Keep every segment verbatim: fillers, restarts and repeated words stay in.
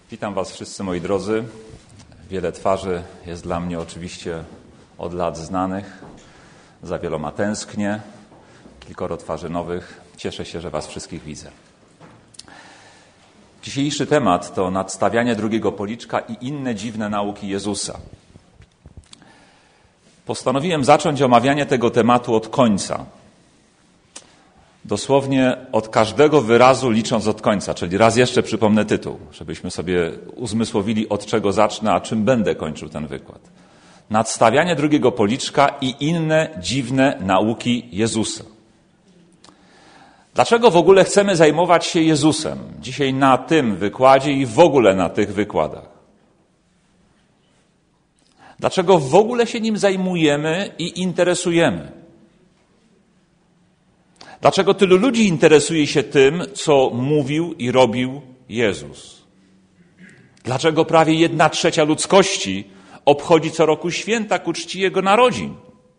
Witam Was wszyscy, moi drodzy. Wiele twarzy jest dla mnie oczywiście od lat znanych. Za wieloma tęsknię. Kilkoro twarzy nowych. Cieszę się, że Was wszystkich widzę. Dzisiejszy temat to nadstawianie drugiego policzka i inne dziwne nauki Jezusa. Postanowiłem zacząć omawianie tego tematu od końca. Dosłownie od każdego wyrazu licząc od końca, czyli raz jeszcze przypomnę tytuł, żebyśmy sobie uzmysłowili, od czego zacznę, a czym będę kończył ten wykład. Nadstawianie drugiego policzka i inne dziwne nauki Jezusa. Dlaczego w ogóle chcemy zajmować się Jezusem dzisiaj na tym wykładzie i w ogóle na tych wykładach? Dlaczego w ogóle się nim zajmujemy i interesujemy? Dlaczego tylu ludzi interesuje się tym, co mówił i robił Jezus? Dlaczego prawie jedna trzecia ludzkości obchodzi co roku święta ku czci Jego narodzin?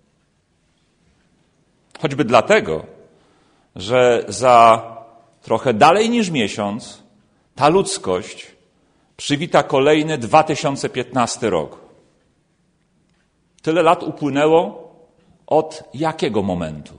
Choćby dlatego, że za trochę dalej niż miesiąc ta ludzkość przywita kolejny dwa tysiące piętnasty rok. Tyle lat upłynęło od jakiego momentu?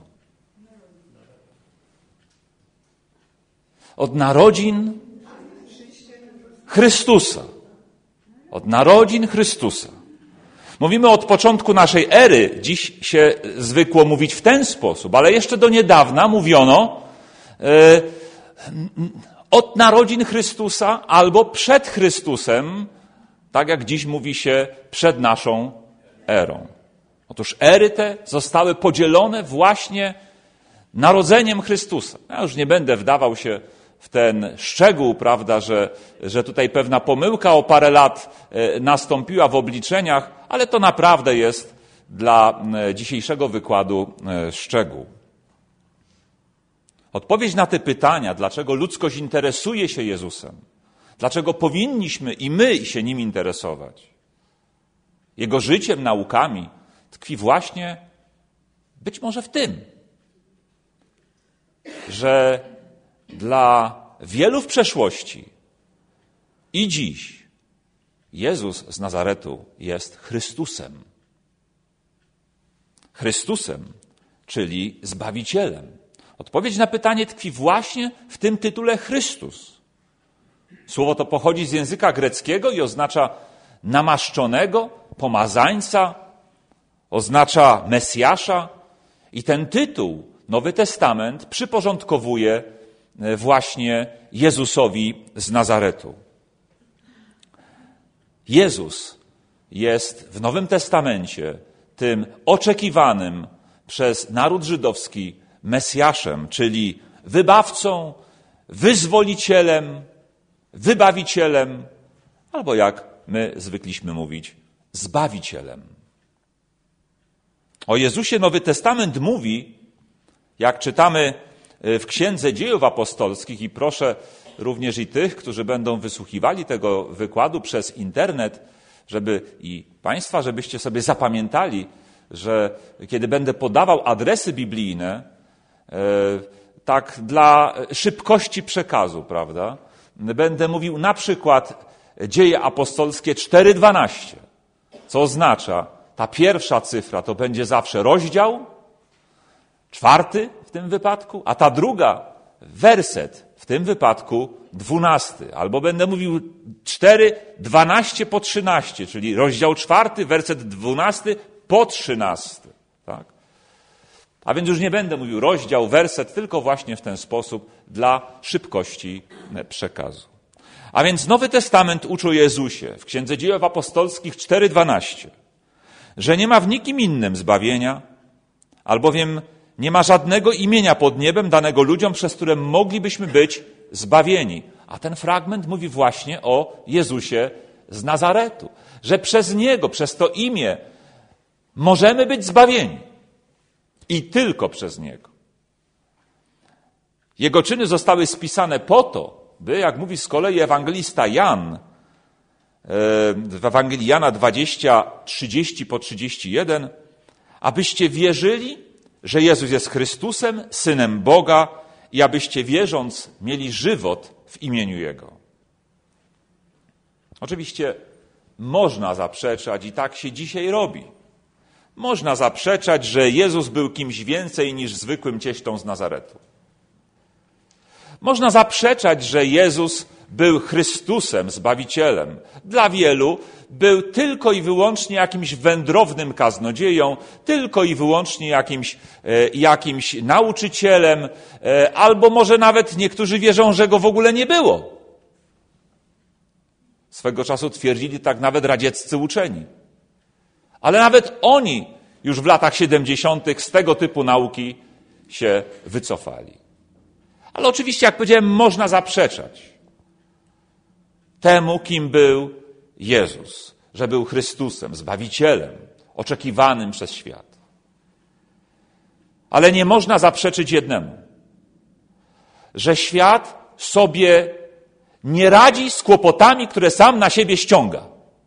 Od narodzin Chrystusa. Od narodzin Chrystusa. Mówimy od początku naszej ery. Dziś się zwykło mówić w ten sposób, ale jeszcze do niedawna mówiono e, od narodzin Chrystusa albo przed Chrystusem, tak jak dziś mówi się przed naszą erą. Otóż ery te zostały podzielone właśnie narodzeniem Chrystusa. Ja już nie będę wdawał się w ten szczegół, prawda, że, że tutaj pewna pomyłka o parę lat nastąpiła w obliczeniach, ale to naprawdę jest dla dzisiejszego wykładu szczegół. Odpowiedź na te pytania, dlaczego ludzkość interesuje się Jezusem, dlaczego powinniśmy i my się nim interesować, Jego życiem, naukami, tkwi właśnie być może w tym, że dla wielu w przeszłości i dziś Jezus z Nazaretu jest Chrystusem. Chrystusem, czyli Zbawicielem. Odpowiedź na pytanie tkwi właśnie w tym tytule Chrystus. Słowo to pochodzi z języka greckiego i oznacza namaszczonego, pomazańca, oznacza Mesjasza i ten tytuł Nowy Testament przyporządkowuje właśnie Jezusowi z Nazaretu. Jezus jest w Nowym Testamencie tym oczekiwanym przez naród żydowski Mesjaszem, czyli wybawcą, wyzwolicielem, wybawicielem, albo jak my zwykliśmy mówić, Zbawicielem. O Jezusie Nowy Testament mówi, jak czytamy w Księdze Dziejów Apostolskich, i proszę również i tych, którzy będą wysłuchiwali tego wykładu przez internet, żeby i Państwa, żebyście sobie zapamiętali, że kiedy będę podawał adresy biblijne, tak dla szybkości przekazu, prawda, będę mówił na przykład Dzieje Apostolskie cztery dwanaście, co oznacza, ta pierwsza cyfra to będzie zawsze rozdział, czwarty w tym wypadku, a ta druga werset w tym wypadku dwunasty. Albo będę mówił cztery dwanaście po trzynaście, czyli rozdział czwarty, werset dwunasty po trzynasty. Tak? A więc już nie będę mówił rozdział, werset, tylko właśnie w ten sposób dla szybkości przekazu. A więc Nowy Testament uczy o Jezusie w Księdze Dziejów Apostolskich cztery dwanaście, że nie ma w nikim innym zbawienia, albowiem nie ma żadnego imienia pod niebem danego ludziom, przez które moglibyśmy być zbawieni. A ten fragment mówi właśnie o Jezusie z Nazaretu, że przez Niego, przez to imię możemy być zbawieni. I tylko przez Niego. Jego czyny zostały spisane po to, by, jak mówi z kolei ewangelista Jan, w Ewangelii Jana dwadzieścia, trzydzieści po trzydzieści jeden, abyście wierzyli, że Jezus jest Chrystusem, Synem Boga i abyście wierząc mieli żywot w imieniu Jego. Oczywiście można zaprzeczać i tak się dzisiaj robi. Można zaprzeczać, że Jezus był kimś więcej niż zwykłym cieśtą z Nazaretu. Można zaprzeczać, że Jezus był Chrystusem, Zbawicielem. Dla wielu był tylko i wyłącznie jakimś wędrownym kaznodzieją, tylko i wyłącznie jakimś, e, jakimś nauczycielem, e, albo może nawet niektórzy wierzą, że go w ogóle nie było. Swego czasu twierdzili tak nawet radzieccy uczeni. Ale nawet oni już w latach siedemdziesiątych z tego typu nauki się wycofali. Ale oczywiście, jak powiedziałem, można zaprzeczać temu, kim był Jezus, że był Chrystusem, Zbawicielem, oczekiwanym przez świat. Ale nie można zaprzeczyć jednemu, że świat sobie nie radzi z kłopotami, które sam na siebie ściąga.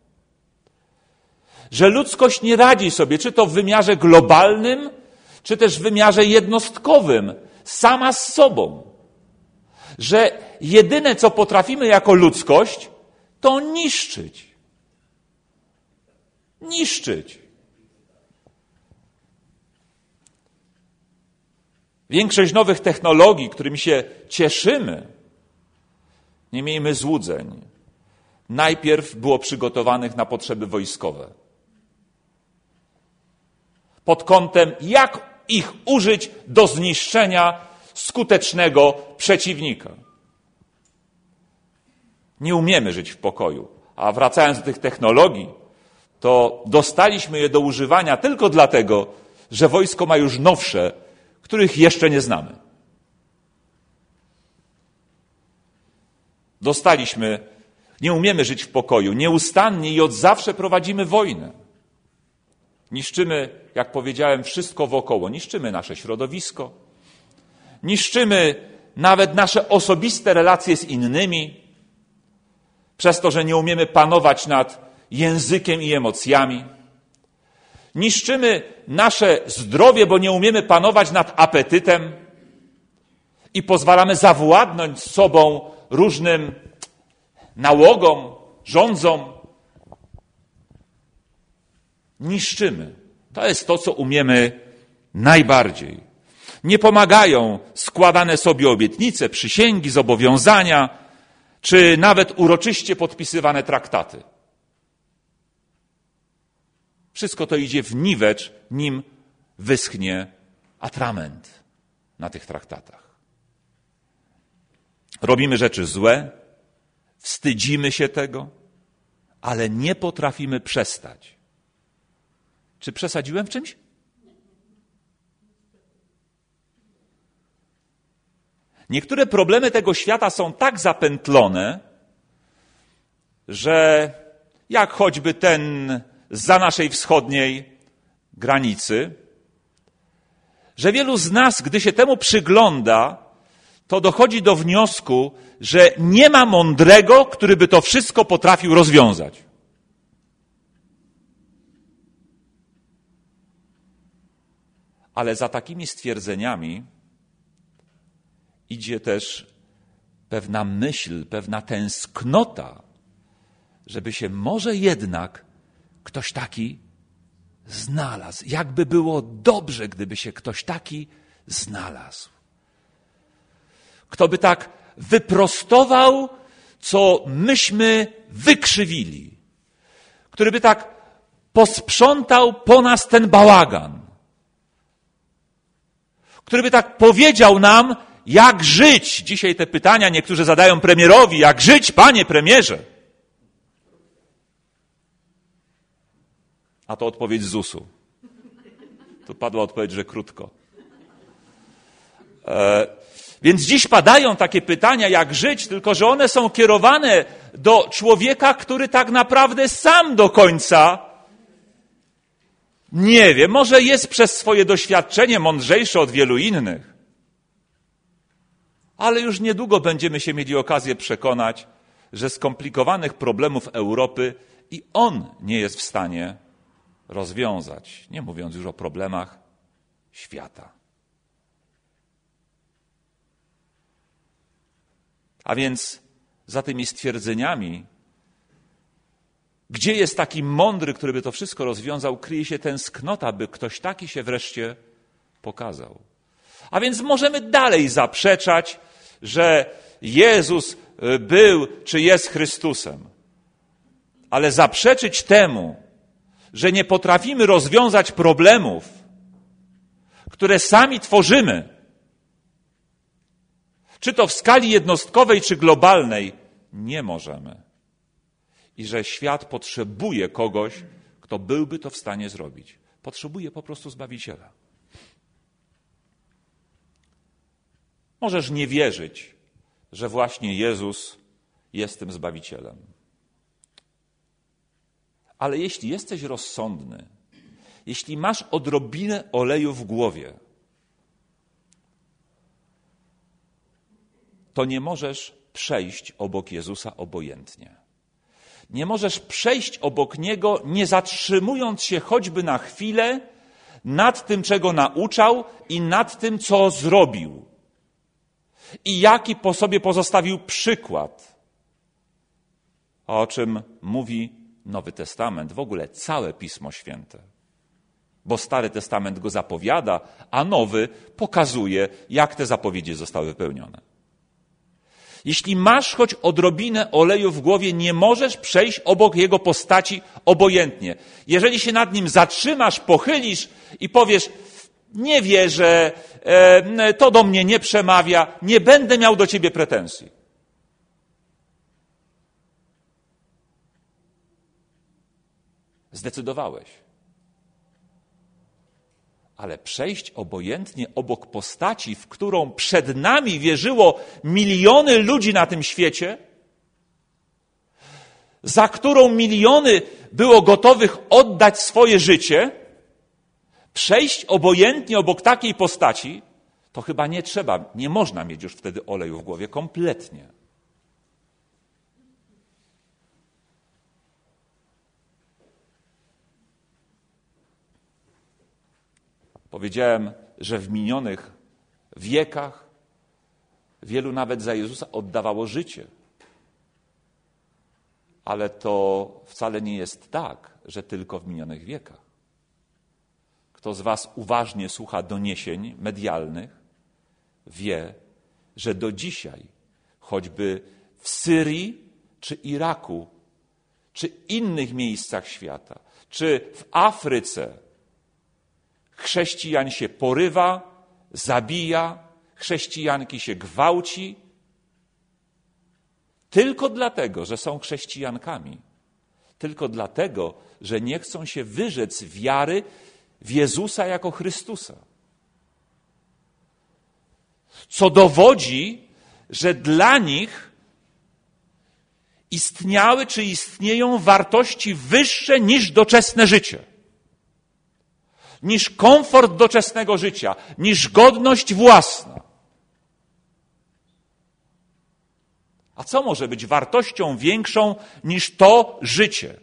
Że ludzkość nie radzi sobie, czy to w wymiarze globalnym, czy też w wymiarze jednostkowym, sama z sobą. Że jedyne, co potrafimy jako ludzkość, to niszczyć. Niszczyć. Większość nowych technologii, którymi się cieszymy, nie miejmy złudzeń, najpierw było przygotowanych na potrzeby wojskowe. Pod kątem, jak ich użyć do zniszczenia skutecznego przeciwnika. Nie umiemy żyć w pokoju. A wracając do tych technologii, to dostaliśmy je do używania tylko dlatego, że wojsko ma już nowsze, których jeszcze nie znamy. Dostaliśmy, nie umiemy żyć w pokoju, nieustannie i od zawsze prowadzimy wojnę. Niszczymy, jak powiedziałem, wszystko wokoło. Niszczymy nasze środowisko, niszczymy nawet nasze osobiste relacje z innymi, przez to, że nie umiemy panować nad językiem i emocjami. Niszczymy nasze zdrowie, bo nie umiemy panować nad apetytem i pozwalamy zawładnąć sobą różnym nałogom, rządzom. Niszczymy. To jest to, co umiemy najbardziej. Nie pomagają składane sobie obietnice, przysięgi, zobowiązania, czy nawet uroczyście podpisywane traktaty. Wszystko to idzie w niwecz, nim wyschnie atrament na tych traktatach. Robimy rzeczy złe, wstydzimy się tego, ale nie potrafimy przestać. Czy przesadziłem w czymś? Niektóre problemy tego świata są tak zapętlone, że jak choćby ten zza naszej wschodniej granicy, że wielu z nas, gdy się temu przygląda, to dochodzi do wniosku, że nie ma mądrego, który by to wszystko potrafił rozwiązać. Ale za takimi stwierdzeniami idzie też pewna myśl, pewna tęsknota, żeby się może jednak ktoś taki znalazł. Jakby było dobrze, gdyby się ktoś taki znalazł. Kto by tak wyprostował, co myśmy wykrzywili. Który by tak posprzątał po nas ten bałagan. Który by tak powiedział nam, jak żyć. Dzisiaj te pytania niektórzy zadają premierowi. Jak żyć, panie premierze? A to odpowiedź z zusu. Tu padła odpowiedź, że krótko. E, więc dziś padają takie pytania, jak żyć, tylko że one są kierowane do człowieka, który tak naprawdę sam do końca nie wie. Może jest przez swoje doświadczenie mądrzejszy od wielu innych. Ale już niedługo będziemy się mieli okazję przekonać, że skomplikowanych problemów Europy i on nie jest w stanie rozwiązać, nie mówiąc już o problemach świata. A więc za tymi stwierdzeniami Gdzie jest taki mądry, który by to wszystko rozwiązał? Kryje się tęsknota, by ktoś taki się wreszcie pokazał. A więc możemy dalej zaprzeczać, że Jezus był czy jest Chrystusem. Ale zaprzeczyć temu, że nie potrafimy rozwiązać problemów, które sami tworzymy, czy to w skali jednostkowej, czy globalnej, nie możemy. I że świat potrzebuje kogoś, kto byłby to w stanie zrobić. Potrzebuje po prostu Zbawiciela. Możesz nie wierzyć, że właśnie Jezus jest tym Zbawicielem. Ale jeśli jesteś rozsądny, jeśli masz odrobinę oleju w głowie, to nie możesz przejść obok Jezusa obojętnie. Nie możesz przejść obok Niego, nie zatrzymując się choćby na chwilę nad tym, czego nauczał i nad tym, co zrobił. I jaki po sobie pozostawił przykład, o czym mówi Nowy Testament, w ogóle całe Pismo Święte. Bo Stary Testament go zapowiada, a Nowy pokazuje, jak te zapowiedzi zostały wypełnione. Jeśli masz choć odrobinę oleju w głowie, nie możesz przejść obok Jego postaci obojętnie. Jeżeli się nad Nim zatrzymasz, pochylisz i powiesz, nie wierzę, to do mnie nie przemawia, nie będę miał do Ciebie pretensji. Zdecydowałeś. Ale przejść obojętnie obok postaci, w którą przed nami wierzyło miliony ludzi na tym świecie, za którą miliony było gotowych oddać swoje życie, przejść obojętnie obok takiej postaci, to chyba nie trzeba, nie można mieć już wtedy oleju w głowie kompletnie. Powiedziałem, że w minionych wiekach wielu nawet za Jezusa oddawało życie. Ale to wcale nie jest tak, że tylko w minionych wiekach. Kto z was uważnie słucha doniesień medialnych, wie, że do dzisiaj, choćby w Syrii czy Iraku, czy innych miejscach świata, czy w Afryce, chrześcijan się porywa, zabija, chrześcijanki się gwałci, tylko dlatego, że są chrześcijankami, tylko dlatego, że nie chcą się wyrzec wiary w Jezusa jako Chrystusa. Co dowodzi, że dla nich istniały czy istnieją wartości wyższe niż doczesne życie, niż komfort doczesnego życia, niż godność własna. A co może być wartością większą niż to życie?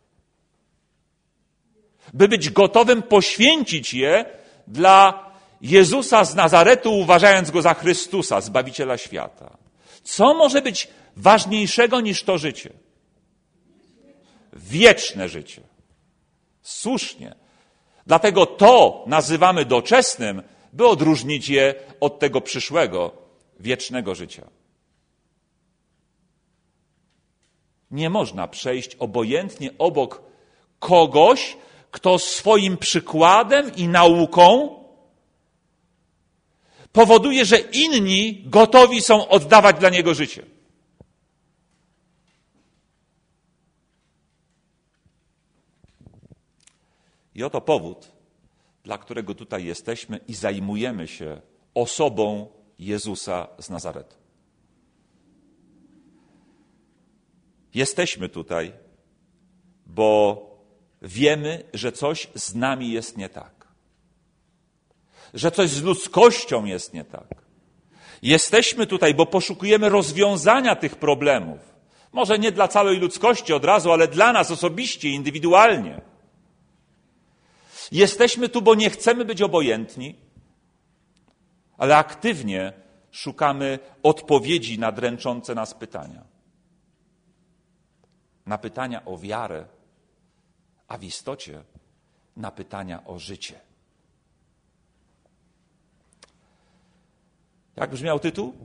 By być gotowym poświęcić je dla Jezusa z Nazaretu, uważając Go za Chrystusa, Zbawiciela świata. Co może być ważniejszego niż to życie? Wieczne życie. Słusznie. Dlatego to nazywamy doczesnym, by odróżnić je od tego przyszłego, wiecznego życia. Nie można przejść obojętnie obok kogoś, kto swoim przykładem i nauką powoduje, że inni gotowi są oddawać dla niego życie. I oto powód, dla którego tutaj jesteśmy i zajmujemy się osobą Jezusa z Nazaretu. Jesteśmy tutaj, bo wiemy, że coś z nami jest nie tak. Że coś z ludzkością jest nie tak. Jesteśmy tutaj, bo poszukujemy rozwiązania tych problemów. Może nie dla całej ludzkości od razu, ale dla nas osobiście, indywidualnie. Jesteśmy tu, bo nie chcemy być obojętni, ale aktywnie szukamy odpowiedzi na dręczące nas pytania. na pytania o wiarę, a w istocie na pytania o życie. Jak brzmiał tytuł?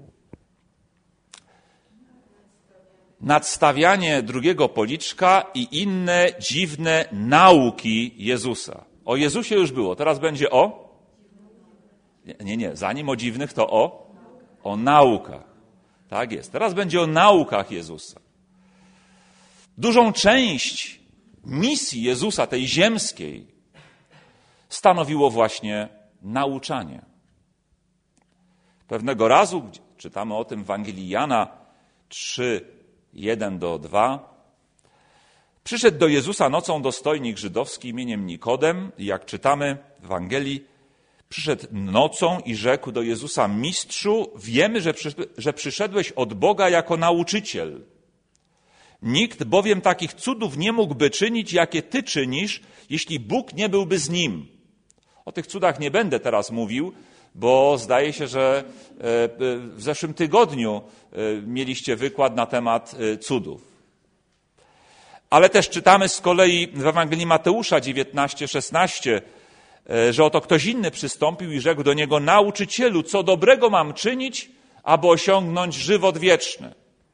Nadstawianie drugiego policzka i inne dziwne nauki Jezusa. O Jezusie już było, teraz będzie o? Nie, nie, zanim o dziwnych, to o? O naukach. Tak jest, teraz będzie o naukach Jezusa. Dużą część misji Jezusa, tej ziemskiej, stanowiło właśnie nauczanie. Pewnego razu, czytamy o tym w Ewangelii Jana trzy, jeden do dwa, przyszedł do Jezusa nocą dostojnik żydowski imieniem Nikodem, i jak czytamy w Ewangelii, przyszedł nocą i rzekł do Jezusa: Mistrzu, wiemy, że, przy, że przyszedłeś od Boga jako nauczyciel. Nikt bowiem takich cudów nie mógłby czynić, jakie Ty czynisz, jeśli Bóg nie byłby z Nim. O tych cudach nie będę teraz mówił, bo zdaje się, że w zeszłym tygodniu mieliście wykład na temat cudów. Ale też czytamy z kolei w Ewangelii Mateusza dziewiętnaście, szesnaście, że oto ktoś inny przystąpił i rzekł do niego: Nauczycielu, co dobrego mam czynić, aby osiągnąć żywot wieczny?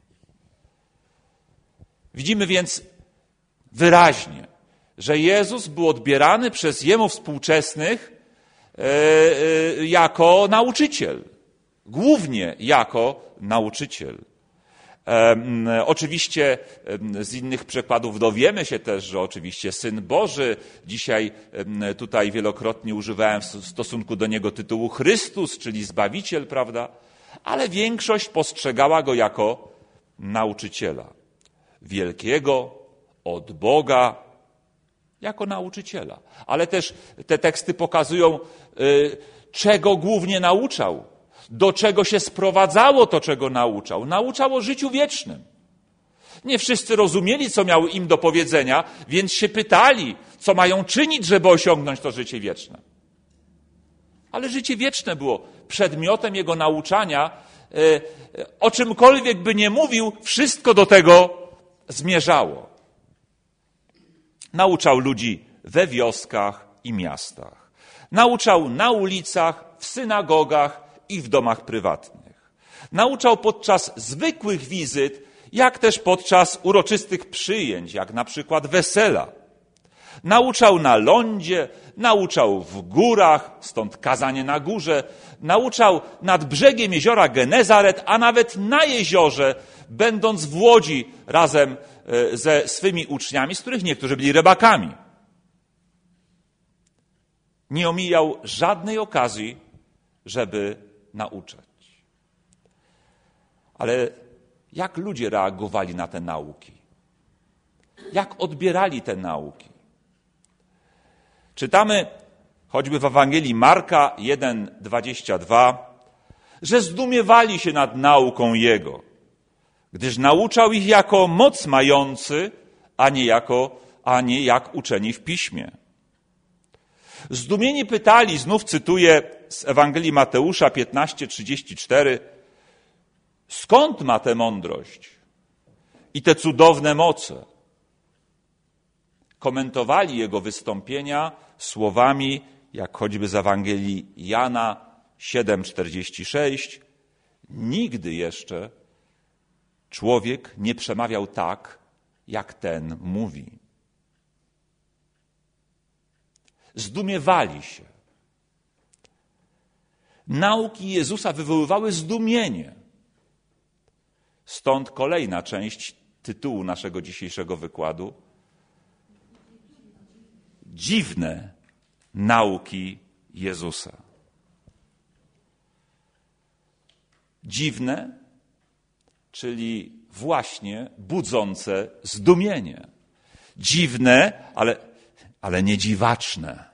Widzimy więc wyraźnie, że Jezus był odbierany przez Jemu współczesnych jako nauczyciel, głównie jako nauczyciel. Oczywiście z innych przykładów dowiemy się też, że oczywiście Syn Boży, dzisiaj tutaj wielokrotnie używałem w stosunku do Niego tytułu Chrystus, czyli Zbawiciel, prawda? Ale większość postrzegała Go jako nauczyciela. Wielkiego, od Boga, jako nauczyciela. Ale też te teksty pokazują, czego głównie nauczał, do czego się sprowadzało to, czego nauczał. Nauczał o życiu wiecznym. Nie wszyscy rozumieli, co miał im do powiedzenia, więc się pytali, co mają czynić, żeby osiągnąć to życie wieczne. Ale życie wieczne było przedmiotem jego nauczania. O czymkolwiek by nie mówił, wszystko do tego zmierzało. Nauczał ludzi we wioskach i miastach. Nauczał na ulicach, w synagogach i w domach prywatnych. Nauczał podczas zwykłych wizyt, jak też podczas uroczystych przyjęć, jak na przykład wesela. Nauczał na lądzie, nauczał w górach, stąd kazanie na górze, nauczał nad brzegiem jeziora Genezaret, a nawet na jeziorze, będąc w łodzi razem ze swymi uczniami, z których niektórzy byli rybakami. Nie omijał żadnej okazji, żeby nauczać. Ale jak ludzie reagowali na te nauki? Jak odbierali te nauki? Czytamy choćby w Ewangelii Marka jeden, dwadzieścia dwa, że zdumiewali się nad nauką Jego, gdyż nauczał ich jako moc mający, a nie, jako, a nie jak uczeni w Piśmie. Zdumieni pytali, znów cytuję z Ewangelii Mateusza piętnaście, trzydzieści cztery, skąd ma tę mądrość i te cudowne moce? Komentowali jego wystąpienia słowami, jak choćby z Ewangelii Jana siedem, czterdzieści sześć, nigdy jeszcze człowiek nie przemawiał tak, jak ten mówi. Zdumiewali się. Nauki Jezusa wywoływały zdumienie. Stąd kolejna część tytułu naszego dzisiejszego wykładu. Dziwne nauki Jezusa. Dziwne, czyli właśnie budzące zdumienie. Dziwne, ale, ale nie dziwaczne.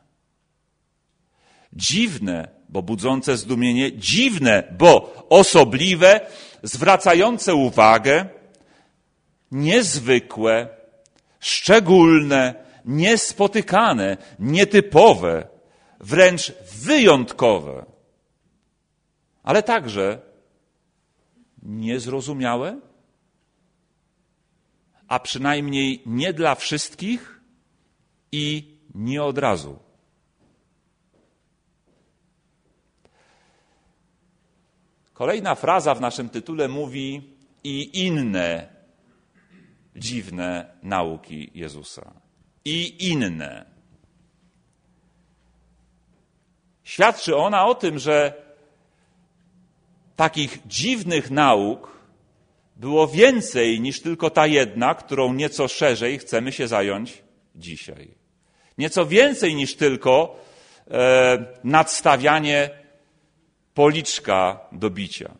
Dziwne, bo budzące zdumienie. Dziwne, bo osobliwe, zwracające uwagę, niezwykłe, szczególne, niespotykane, nietypowe, wręcz wyjątkowe, ale także niezrozumiałe, a przynajmniej nie dla wszystkich i nie od razu. Kolejna fraza w naszym tytule mówi i inne dziwne nauki Jezusa. I inne. Świadczy ona o tym, że takich dziwnych nauk było więcej niż tylko ta jedna, którą nieco szerzej chcemy się zająć dzisiaj. Nieco więcej niż tylko e, nadstawianie policzka do bicia.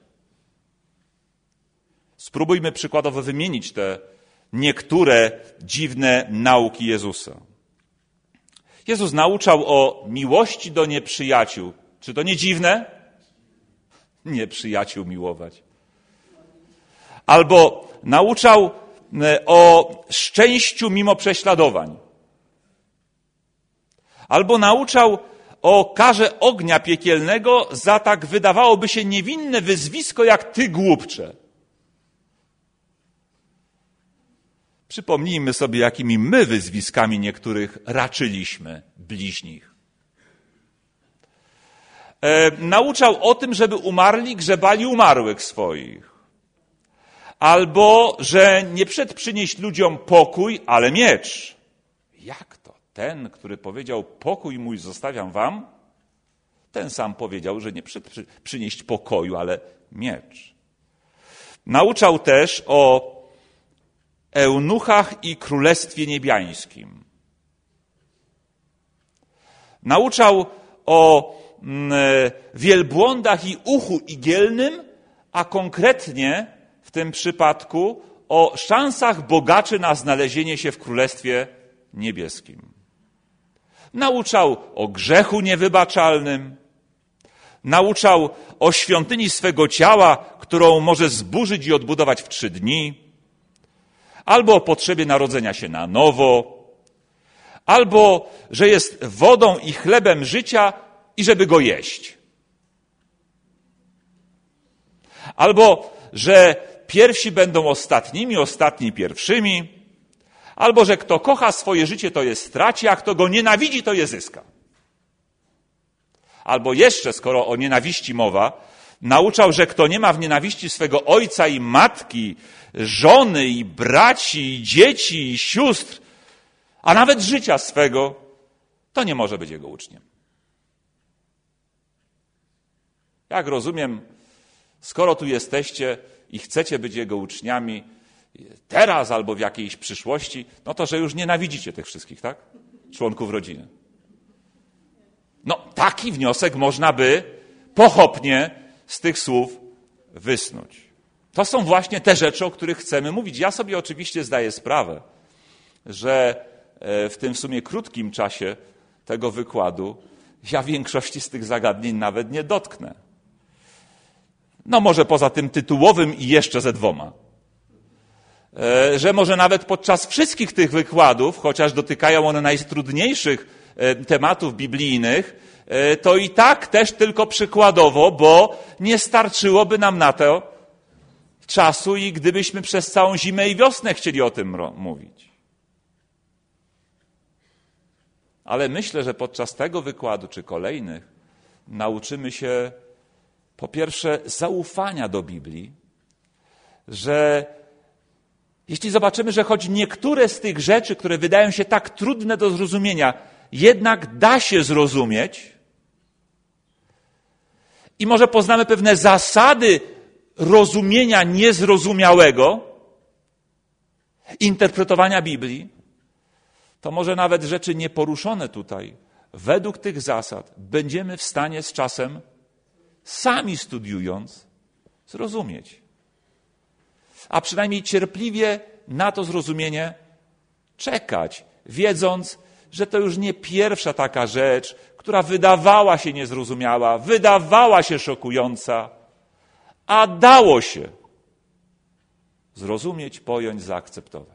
Spróbujmy przykładowo wymienić te niektóre dziwne nauki Jezusa. Jezus nauczał o miłości do nieprzyjaciół. Czy to nie dziwne? Nieprzyjaciół miłować. Albo nauczał o szczęściu mimo prześladowań. Albo nauczał o karze ognia piekielnego za tak wydawałoby się niewinne wyzwisko jak ty głupcze. Przypomnijmy sobie, jakimi my wyzwiskami niektórych raczyliśmy bliźnich. E, nauczał o tym, żeby umarli grzebali umarłych swoich. Albo, że nie przed przynieść ludziom pokój, ale miecz. Jak to? Ten, który powiedział pokój mój zostawiam wam, ten sam powiedział, że nie przed przynieść pokoju, ale miecz. Nauczał też o eunuchach i królestwie niebiańskim. Nauczał o mm, wielbłądach i uchu igielnym, a konkretnie w tym przypadku o szansach bogaczy na znalezienie się w królestwie niebieskim. Nauczał o grzechu niewybaczalnym. Nauczał o świątyni swego ciała, którą może zburzyć i odbudować w trzy dni. Albo o potrzebie narodzenia się na nowo. Albo, że jest wodą i chlebem życia i żeby go jeść. Albo, że pierwsi będą ostatnimi, ostatni pierwszymi. Albo, że kto kocha swoje życie, to je straci, a kto go nienawidzi, to je zyska. Albo jeszcze, skoro o nienawiści mowa, nauczał, że kto nie ma w nienawiści swego ojca i matki, żony i braci, i dzieci, i sióstr, a nawet życia swego, to nie może być jego uczniem. Jak rozumiem, skoro tu jesteście i chcecie być jego uczniami teraz albo w jakiejś przyszłości, no to, że już nienawidzicie tych wszystkich, tak? Członków rodziny. No, taki wniosek można by pochopnie z tych słów wysnuć. To są właśnie te rzeczy, o których chcemy mówić. Ja sobie oczywiście zdaję sprawę, że w tym w sumie krótkim czasie tego wykładu ja większości z tych zagadnień nawet nie dotknę. No może poza tym tytułowym i jeszcze ze dwoma. Że może nawet podczas wszystkich tych wykładów, chociaż dotykają one najtrudniejszych tematów biblijnych, to i tak też tylko przykładowo, bo nie starczyłoby nam na to czasu i gdybyśmy przez całą zimę i wiosnę chcieli o tym mówić. Ale myślę, że podczas tego wykładu czy kolejnych nauczymy się po pierwsze zaufania do Biblii, że jeśli zobaczymy, że choć niektóre z tych rzeczy, które wydają się tak trudne do zrozumienia, jednak da się zrozumieć i może poznamy pewne zasady rozumienia niezrozumiałego, interpretowania Biblii, to może nawet rzeczy nieporuszone tutaj, według tych zasad, będziemy w stanie z czasem, sami studiując, zrozumieć. A przynajmniej cierpliwie na to zrozumienie czekać, wiedząc, że to już nie pierwsza taka rzecz, która wydawała się niezrozumiała, wydawała się szokująca, a dało się zrozumieć, pojąć, zaakceptować.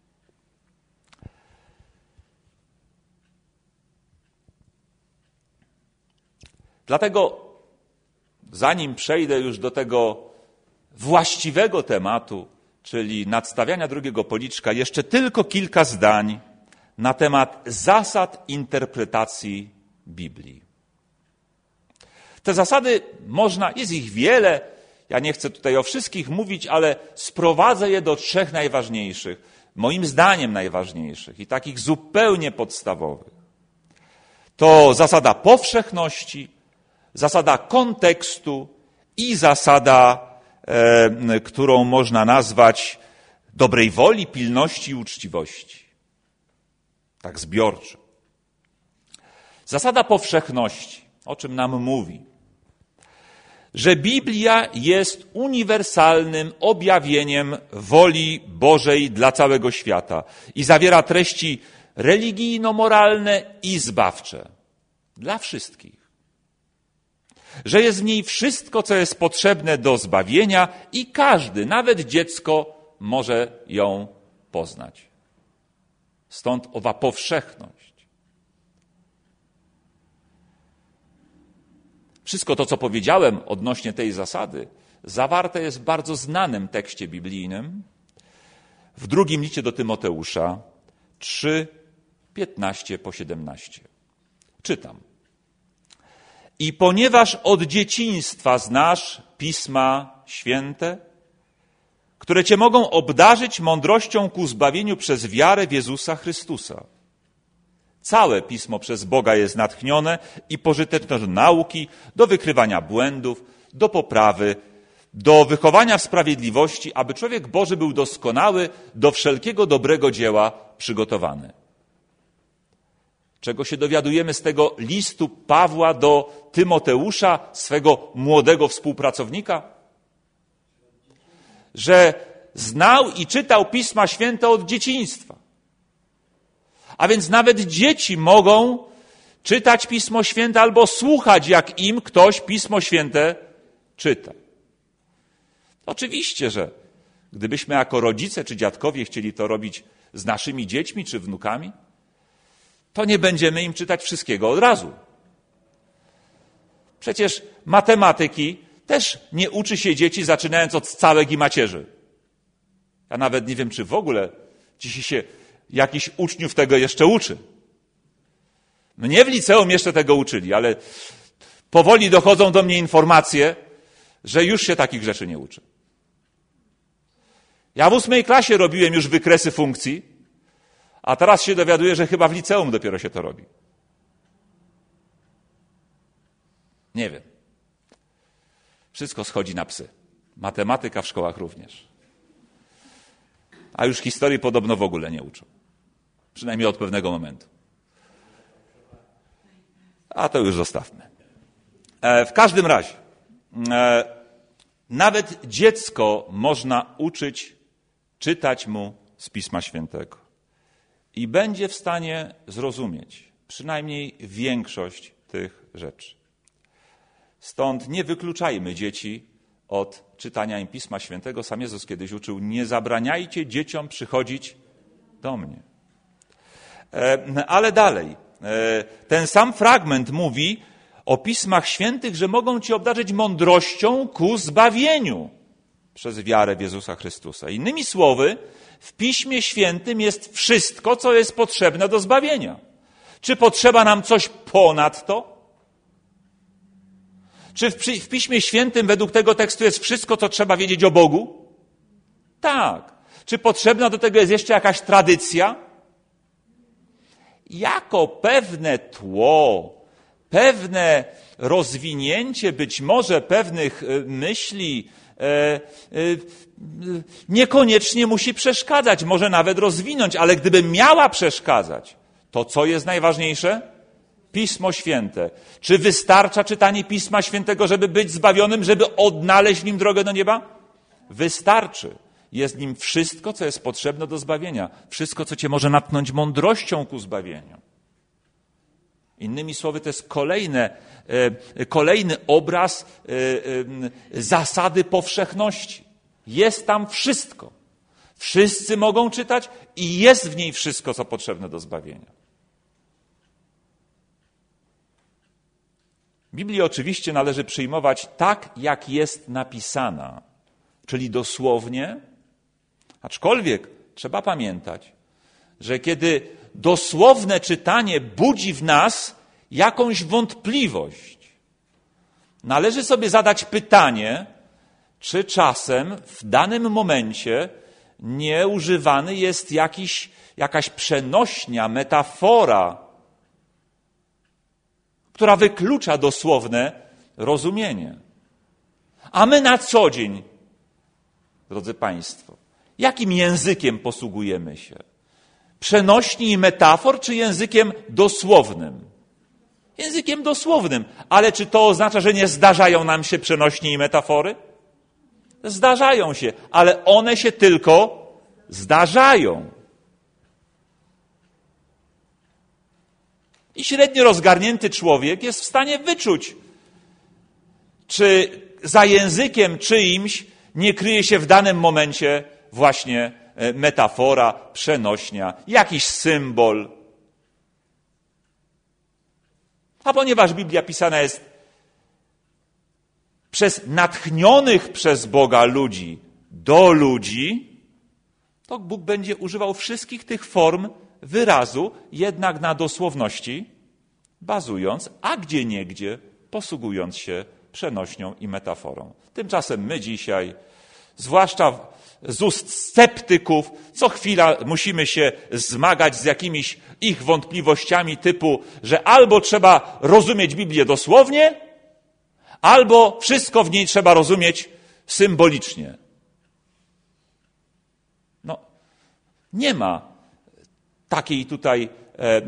Dlatego, zanim przejdę już do tego właściwego tematu, czyli nadstawiania drugiego policzka, jeszcze tylko kilka zdań na temat zasad interpretacji Biblii. Te zasady można, jest ich wiele, ja nie chcę tutaj o wszystkich mówić, ale sprowadzę je do trzech najważniejszych, moim zdaniem najważniejszych i takich zupełnie podstawowych. To zasada powszechności, zasada kontekstu i zasada, e, którą można nazwać dobrej woli, pilności i uczciwości. Tak zbiorczo. Zasada powszechności, o czym nam mówi? Że Biblia jest uniwersalnym objawieniem woli Bożej dla całego świata i zawiera treści religijno-moralne i zbawcze dla wszystkich. Że jest w niej wszystko, co jest potrzebne do zbawienia i każdy, nawet dziecko, może ją poznać. Stąd owa powszechność. Wszystko to, co powiedziałem odnośnie tej zasady, zawarte jest w bardzo znanym tekście biblijnym w drugim liście do Tymoteusza trzy, piętnaście po siedemnaście. Czytam. I ponieważ od dzieciństwa znasz Pisma Święte, które cię mogą obdarzyć mądrością ku zbawieniu przez wiarę w Jezusa Chrystusa. Całe Pismo przez Boga jest natchnione i pożyteczne do nauki, do wykrywania błędów, do poprawy, do wychowania w sprawiedliwości, aby człowiek Boży był doskonały, do wszelkiego dobrego dzieła przygotowany. Czego się dowiadujemy z tego listu Pawła do Tymoteusza, swego młodego współpracownika? Że znał i czytał Pisma Święte od dzieciństwa. A więc nawet dzieci mogą czytać Pismo Święte albo słuchać, jak im ktoś Pismo Święte czyta. Oczywiście, że gdybyśmy jako rodzice czy dziadkowie chcieli to robić z naszymi dziećmi czy wnukami, to nie będziemy im czytać wszystkiego od razu. Przecież matematyki też nie uczy się dzieci zaczynając od całek i macierzy. Ja nawet nie wiem, czy w ogóle dzisiaj się jakiś uczniów tego jeszcze uczy. Mnie w liceum jeszcze tego uczyli, ale powoli dochodzą do mnie informacje, że już się takich rzeczy nie uczy. Ja w ósmej klasie robiłem już wykresy funkcji, a teraz się dowiaduję, że chyba w liceum dopiero się to robi. Nie wiem. Wszystko schodzi na psy. Matematyka w szkołach również. A już historii podobno w ogóle nie uczą. Przynajmniej od pewnego momentu. A to już zostawmy. W każdym razie, nawet dziecko można uczyć, czytać mu z Pisma Świętego. I będzie w stanie zrozumieć przynajmniej większość tych rzeczy. Stąd nie wykluczajmy dzieci od czytania im Pisma Świętego. Sam Jezus kiedyś uczył, nie zabraniajcie dzieciom przychodzić do mnie. Ale dalej, ten sam fragment mówi o Pismach Świętych, że mogą cię obdarzyć mądrością ku zbawieniu przez wiarę w Jezusa Chrystusa. Innymi słowy, w Piśmie Świętym jest wszystko, co jest potrzebne do zbawienia. Czy potrzeba nam coś ponad to? Czy w Piśmie Świętym według tego tekstu jest wszystko, co trzeba wiedzieć o Bogu? Tak. Czy potrzebna do tego jest jeszcze jakaś tradycja? Jako pewne tło, pewne rozwinięcie być może pewnych myśli e, e, niekoniecznie musi przeszkadzać, może nawet rozwinąć, ale gdyby miała przeszkadzać, to co jest najważniejsze? Pismo Święte. Czy wystarcza czytanie Pisma Świętego, żeby być zbawionym, żeby odnaleźć w nim drogę do nieba? Wystarczy. Jest w nim wszystko, co jest potrzebne do zbawienia. Wszystko, co cię może napchnąć mądrością ku zbawieniu. Innymi słowy, to jest kolejne, kolejny obraz zasady powszechności. Jest tam wszystko. Wszyscy mogą czytać i jest w niej wszystko, co potrzebne do zbawienia. Biblię oczywiście należy przyjmować tak, jak jest napisana, czyli dosłownie, Aczkolwiek trzeba pamiętać, że kiedy dosłowne czytanie budzi w nas jakąś wątpliwość, należy sobie zadać pytanie, czy czasem w danym momencie nie używany jest jakiś, jakaś przenośnia, metafora, która wyklucza dosłowne rozumienie. A my na co dzień, drodzy Państwo, jakim językiem posługujemy się? Przenośni i metafor, czy językiem dosłownym? Językiem dosłownym. Ale czy to oznacza, że nie zdarzają nam się przenośni i metafory? Zdarzają się, ale one się tylko zdarzają. I średnio rozgarnięty człowiek jest w stanie wyczuć, czy za językiem czyimś nie kryje się w danym momencie właśnie metafora, przenośnia, jakiś symbol. A ponieważ Biblia pisana jest przez natchnionych przez Boga ludzi do ludzi, to Bóg będzie używał wszystkich tych form wyrazu, jednak na dosłowności bazując, a gdzieniegdzie posługując się przenośnią i metaforą. Tymczasem my dzisiaj, zwłaszcza z ust sceptyków, co chwila musimy się zmagać z jakimiś ich wątpliwościami typu, że albo trzeba rozumieć Biblię dosłownie, albo wszystko w niej trzeba rozumieć symbolicznie. No, nie ma takiej tutaj e, e,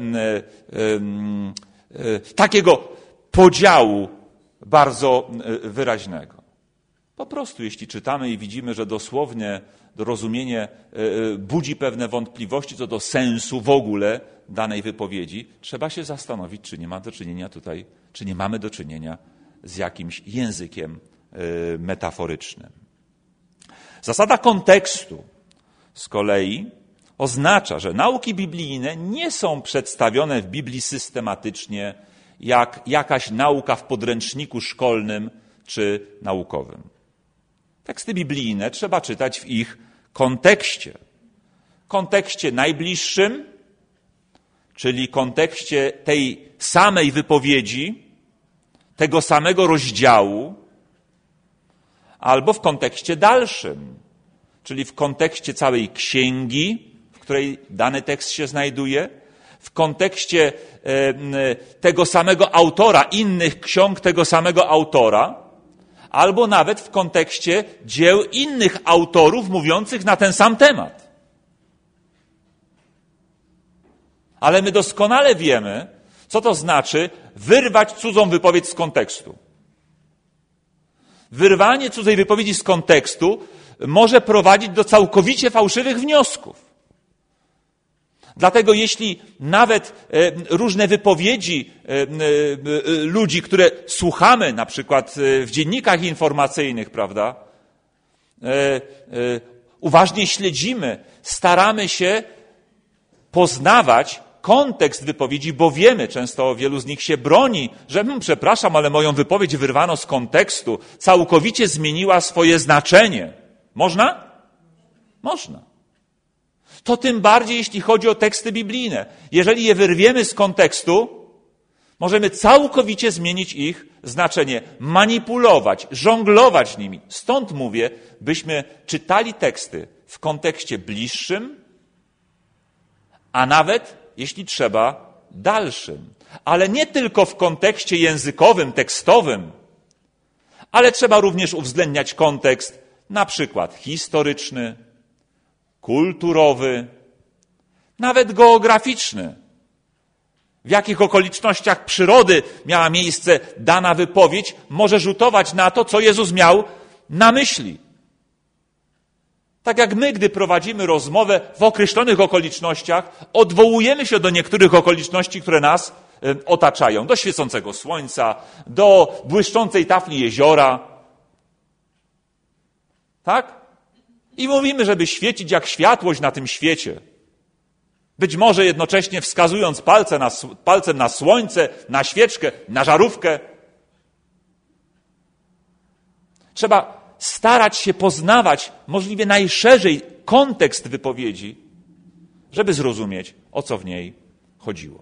e, takiego podziału bardzo wyraźnego. Po prostu jeśli czytamy i widzimy, że dosłownie rozumienie budzi pewne wątpliwości co do sensu w ogóle danej wypowiedzi, trzeba się zastanowić, czy nie ma do czynienia tutaj, czy nie mamy do czynienia z jakimś językiem metaforycznym. Zasada kontekstu z kolei oznacza, że nauki biblijne nie są przedstawione w Biblii systematycznie jak jakaś nauka w podręczniku szkolnym czy naukowym. Teksty biblijne trzeba czytać w ich kontekście. Kontekście najbliższym, czyli kontekście tej samej wypowiedzi, tego samego rozdziału, albo w kontekście dalszym, czyli w kontekście całej księgi, w której dany tekst się znajduje, w kontekście tego samego autora, innych ksiąg tego samego autora, albo nawet w kontekście dzieł innych autorów mówiących na ten sam temat. Ale my doskonale wiemy, co to znaczy wyrwać cudzą wypowiedź z kontekstu. Wyrwanie cudzej wypowiedzi z kontekstu może prowadzić do całkowicie fałszywych wniosków. Dlatego jeśli nawet różne wypowiedzi ludzi, które słuchamy na przykład w dziennikach informacyjnych, prawda, uważnie śledzimy, staramy się poznawać kontekst wypowiedzi, bo wiemy, często wielu z nich się broni, że hmm, przepraszam, ale moją wypowiedź wyrwano z kontekstu, całkowicie zmieniła swoje znaczenie. Można? Można. To tym bardziej, jeśli chodzi o teksty biblijne. Jeżeli je wyrwiemy z kontekstu, możemy całkowicie zmienić ich znaczenie, manipulować, żonglować nimi. Stąd mówię, byśmy czytali teksty w kontekście bliższym, a nawet, jeśli trzeba, dalszym. Ale nie tylko w kontekście językowym, tekstowym, ale trzeba również uwzględniać kontekst na przykład historyczny, kulturowy, nawet geograficzny. W jakich okolicznościach przyrody miała miejsce dana wypowiedź, może rzutować na to, co Jezus miał na myśli. Tak jak my, gdy prowadzimy rozmowę w określonych okolicznościach, odwołujemy się do niektórych okoliczności, które nas otaczają. Do świecącego słońca, do błyszczącej tafli jeziora. Tak? I mówimy, żeby świecić jak światłość na tym świecie. Być może jednocześnie wskazując palce na, palcem na słońce, na świeczkę, na żarówkę. Trzeba starać się poznawać możliwie najszerzej kontekst wypowiedzi, żeby zrozumieć, o co w niej chodziło.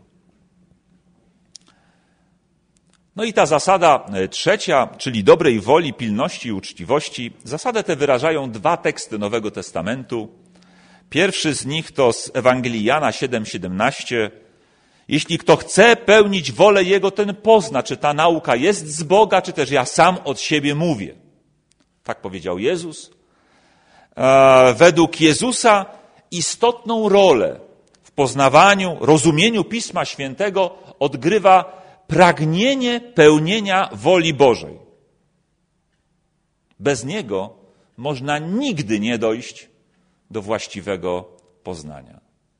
No i ta zasada trzecia, czyli dobrej woli, pilności i uczciwości, zasadę tę wyrażają dwa teksty Nowego Testamentu. Pierwszy z nich to z Ewangelii Jana siedem siedemnaście. Jeśli kto chce pełnić wolę Jego, ten pozna, czy ta nauka jest z Boga, czy też ja sam od siebie mówię. Tak powiedział Jezus. Według Jezusa istotną rolę w poznawaniu, rozumieniu Pisma Świętego odgrywa pragnienie pełnienia woli Bożej. Bez niego można nigdy nie dojść do właściwego poznania.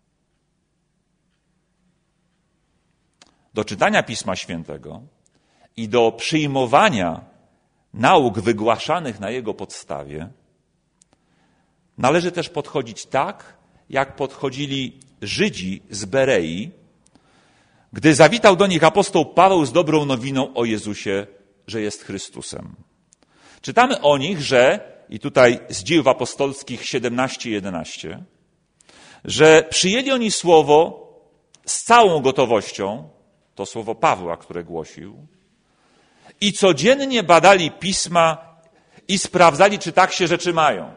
Do czytania Pisma Świętego i do przyjmowania nauk wygłaszanych na jego podstawie należy też podchodzić tak, jak podchodzili Żydzi z Berei, gdy zawitał do nich apostoł Paweł z dobrą nowiną o Jezusie, że jest Chrystusem. Czytamy o nich, że, i tutaj z Dziejów Apostolskich siedemnaście jedenaście, że przyjęli oni słowo z całą gotowością, to słowo Pawła, które głosił, i codziennie badali Pisma i sprawdzali, czy tak się rzeczy mają.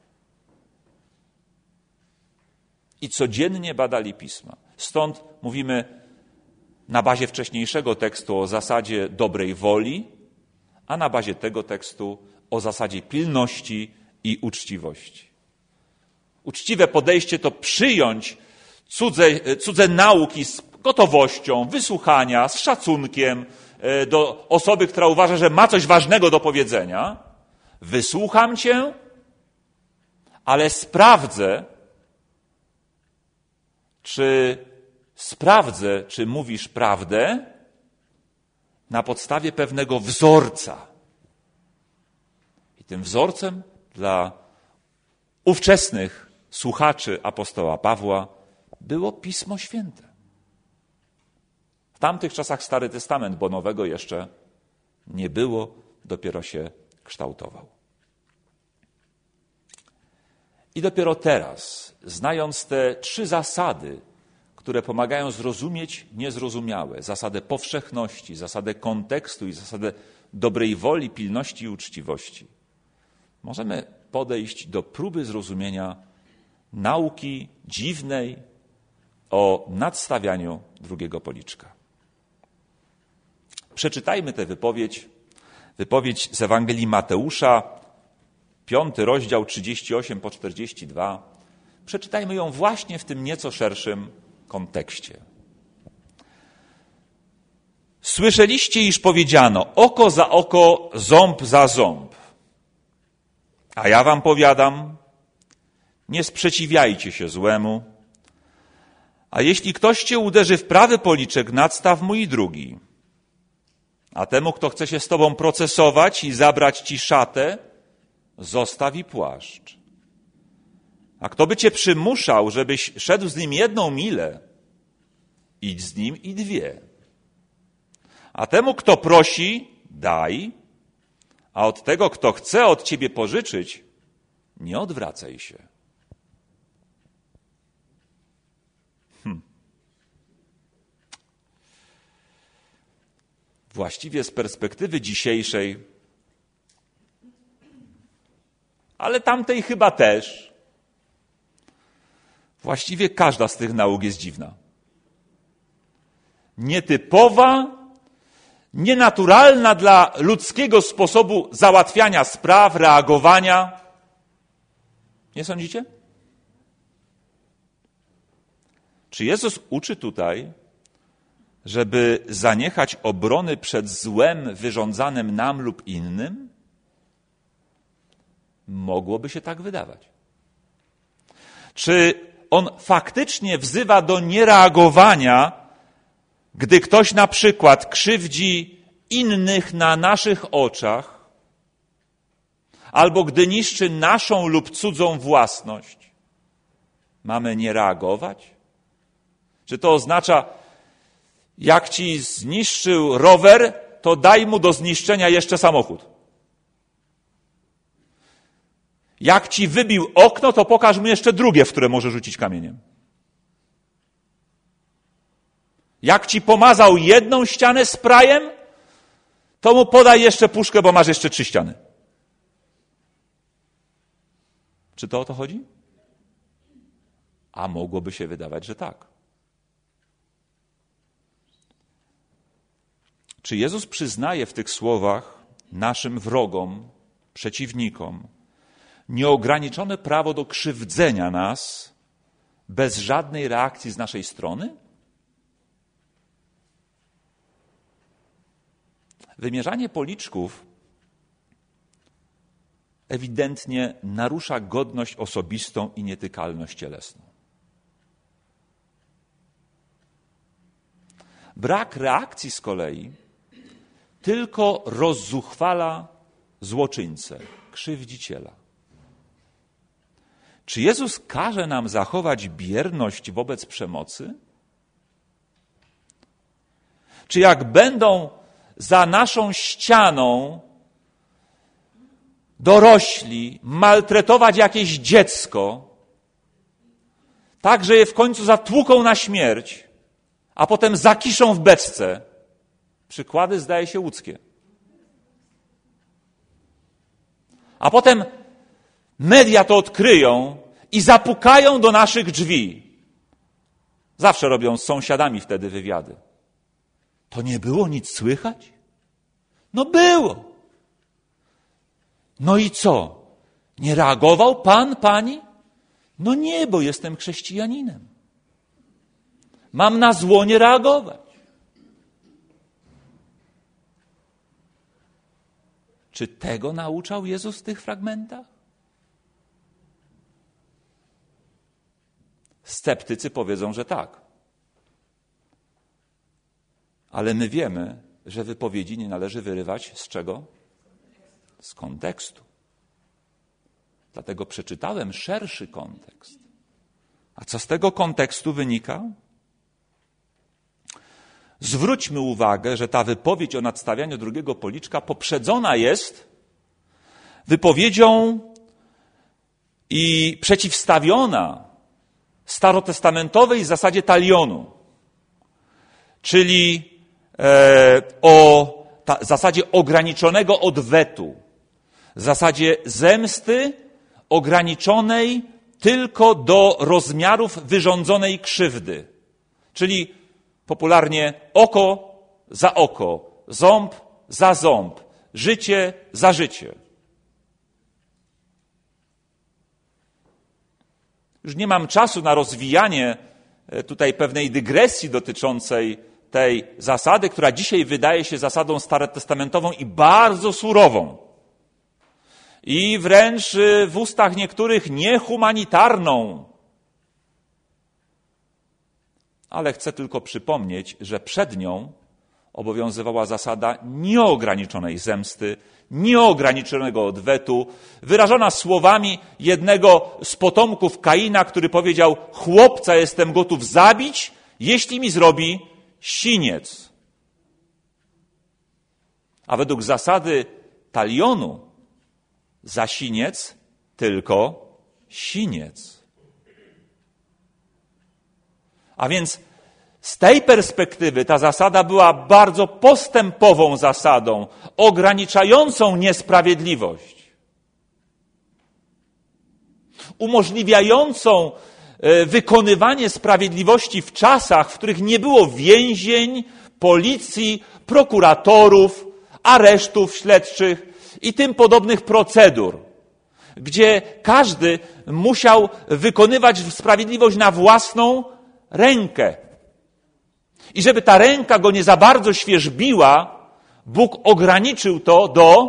I codziennie badali Pisma. Stąd mówimy na bazie wcześniejszego tekstu o zasadzie dobrej woli, a na bazie tego tekstu o zasadzie pilności i uczciwości. Uczciwe podejście to przyjąć cudze, cudze nauki z gotowością, wysłuchania, z szacunkiem do osoby, która uważa, że ma coś ważnego do powiedzenia. Wysłucham cię, ale sprawdzę, czy sprawdzę, czy mówisz prawdę na podstawie pewnego wzorca. I tym wzorcem dla ówczesnych słuchaczy apostoła Pawła było Pismo Święte. W tamtych czasach Stary Testament, bo nowego jeszcze nie było, dopiero się kształtował. I dopiero teraz, znając te trzy zasady, które pomagają zrozumieć niezrozumiałe, zasadę powszechności, zasadę kontekstu i zasadę dobrej woli, pilności i uczciwości, możemy podejść do próby zrozumienia nauki dziwnej o nadstawianiu drugiego policzka. Przeczytajmy tę wypowiedź, wypowiedź z Ewangelii Mateusza, piąty rozdział, trzydziesty ósmy po czterdziesty drugi. Przeczytajmy ją właśnie w tym nieco szerszym kontekście. Słyszeliście, iż powiedziano oko za oko, ząb za ząb. A ja wam powiadam, nie sprzeciwiajcie się złemu, a jeśli ktoś cię uderzy w prawy policzek, nadstaw mu i drugi. A temu, kto chce się z tobą procesować i zabrać ci szatę, zostaw i płaszcz. A kto by cię przymuszał, żebyś szedł z nim jedną milę, idź z nim i dwie. A temu, kto prosi, daj, a od tego, kto chce od ciebie pożyczyć, nie odwracaj się. Hm. Właściwie z perspektywy dzisiejszej, ale tamtej chyba też, właściwie każda z tych nauk jest dziwna. Nietypowa, nienaturalna dla ludzkiego sposobu załatwiania spraw, reagowania. Nie sądzicie? Czy Jezus uczy tutaj, żeby zaniechać obrony przed złem wyrządzanym nam lub innym? Mogłoby się tak wydawać. Czy on faktycznie wzywa do niereagowania, gdy ktoś na przykład krzywdzi innych na naszych oczach, albo gdy niszczy naszą lub cudzą własność? Mamy nie reagować? Czy to oznacza, jak ci zniszczył rower, to daj mu do zniszczenia jeszcze samochód? Jak ci wybił okno, to pokaż mu jeszcze drugie, w które może rzucić kamieniem. Jak ci pomazał jedną ścianę sprayem, to mu podaj jeszcze puszkę, bo masz jeszcze trzy ściany. Czy to o to chodzi? A mogłoby się wydawać, że tak. Czy Jezus przyznaje w tych słowach naszym wrogom, przeciwnikom nieograniczone prawo do krzywdzenia nas bez żadnej reakcji z naszej strony? Wymierzanie policzków ewidentnie narusza godność osobistą i nietykalność cielesną. Brak reakcji z kolei tylko rozzuchwala złoczyńcę, krzywdziciela. Czy Jezus każe nam zachować bierność wobec przemocy? Czy jak będą za naszą ścianą dorośli maltretować jakieś dziecko, tak, że je w końcu zatłuką na śmierć, a potem zakiszą w beczce? Przykłady zdaje się łódzkie. A potem media to odkryją i zapukają do naszych drzwi. Zawsze robią z sąsiadami wtedy wywiady. To nie było nic słychać? No było. No i co? Nie reagował pan, pani? No nie, bo jestem chrześcijaninem. Mam na zło nie reagować. Czy tego nauczał Jezus w tych fragmentach? Sceptycy powiedzą, że tak. Ale my wiemy, że wypowiedzi nie należy wyrywać z czego? Z kontekstu. Dlatego przeczytałem szerszy kontekst. A co z tego kontekstu wynika? Zwróćmy uwagę, że ta wypowiedź o nadstawianiu drugiego policzka poprzedzona jest wypowiedzią i przeciwstawiona starotestamentowej zasadzie talionu, czyli e, o ta, zasadzie ograniczonego odwetu, zasadzie zemsty ograniczonej tylko do rozmiarów wyrządzonej krzywdy, czyli popularnie oko za oko, ząb za ząb, życie za życie. Już nie mam czasu na rozwijanie tutaj pewnej dygresji dotyczącej tej zasady, która dzisiaj wydaje się zasadą starotestamentową i bardzo surową. I wręcz w ustach niektórych niehumanitarną. Ale chcę tylko przypomnieć, że przed nią obowiązywała zasada nieograniczonej zemsty, nieograniczonego odwetu, wyrażona słowami jednego z potomków Kaina, który powiedział: chłopca jestem gotów zabić, jeśli mi zrobi siniec. A według zasady talionu za siniec tylko siniec. A więc z tej perspektywy ta zasada była bardzo postępową zasadą, ograniczającą niesprawiedliwość, umożliwiającą wykonywanie sprawiedliwości w czasach, w których nie było więzień, policji, prokuratorów, aresztów śledczych i tym podobnych procedur, gdzie każdy musiał wykonywać sprawiedliwość na własną rękę. I żeby ta ręka go nie za bardzo świerzbiła, Bóg ograniczył to do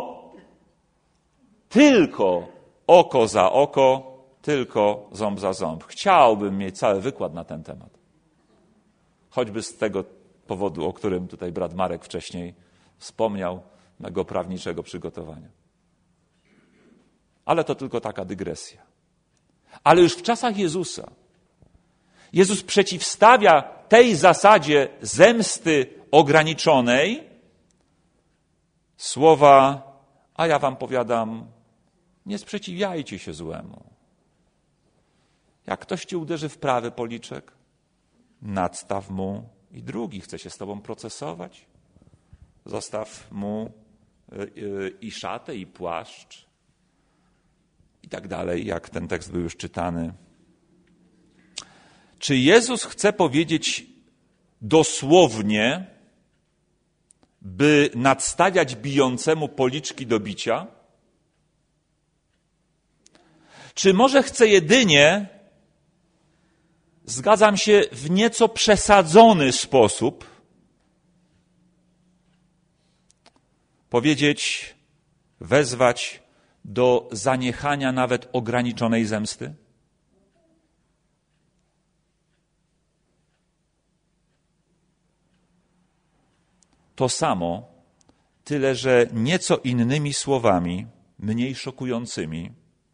tylko oko za oko, tylko ząb za ząb. Chciałbym mieć cały wykład na ten temat. Choćby z tego powodu, o którym tutaj brat Marek wcześniej wspomniał, mego prawniczego przygotowania. Ale to tylko taka dygresja. Ale już w czasach Jezusa Jezus przeciwstawia tej zasadzie zemsty ograniczonej słowa: a ja wam powiadam, Nie sprzeciwiajcie się złemu. Jak ktoś ci uderzy w prawy policzek, nadstaw mu i drugi. Chce się z tobą procesować. Zostaw mu i szatę, i płaszcz. I tak dalej, jak ten tekst był już czytany. Czy Jezus chce powiedzieć dosłownie, by nadstawiać bijącemu policzki do bicia? Czy może chce jedynie, zgadzam się, w nieco przesadzony sposób powiedzieć, wezwać do zaniechania nawet ograniczonej zemsty? To samo, tyle że nieco innymi słowami, mniej szokującymi,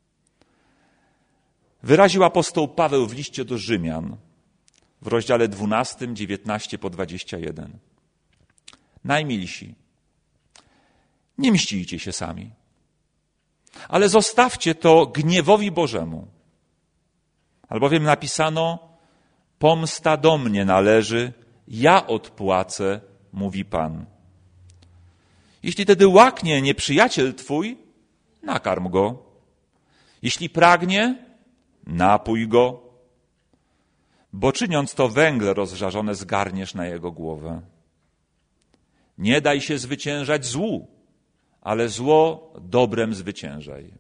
wyraził apostoł Paweł w liście do Rzymian w rozdziale dwunastym, dziewiętnaście po dwadzieścia jeden. Najmilsi, nie mścijcie się sami, ale zostawcie to gniewowi Bożemu. Albowiem napisano, pomsta do mnie należy, ja odpłacę, mówi Pan. Jeśli tedy łaknie nieprzyjaciel twój, nakarm go. Jeśli pragnie, napój go, bo czyniąc to węgle rozżarzone zgarniesz na jego głowę. Nie daj się zwyciężać złu, ale zło dobrem zwyciężaj.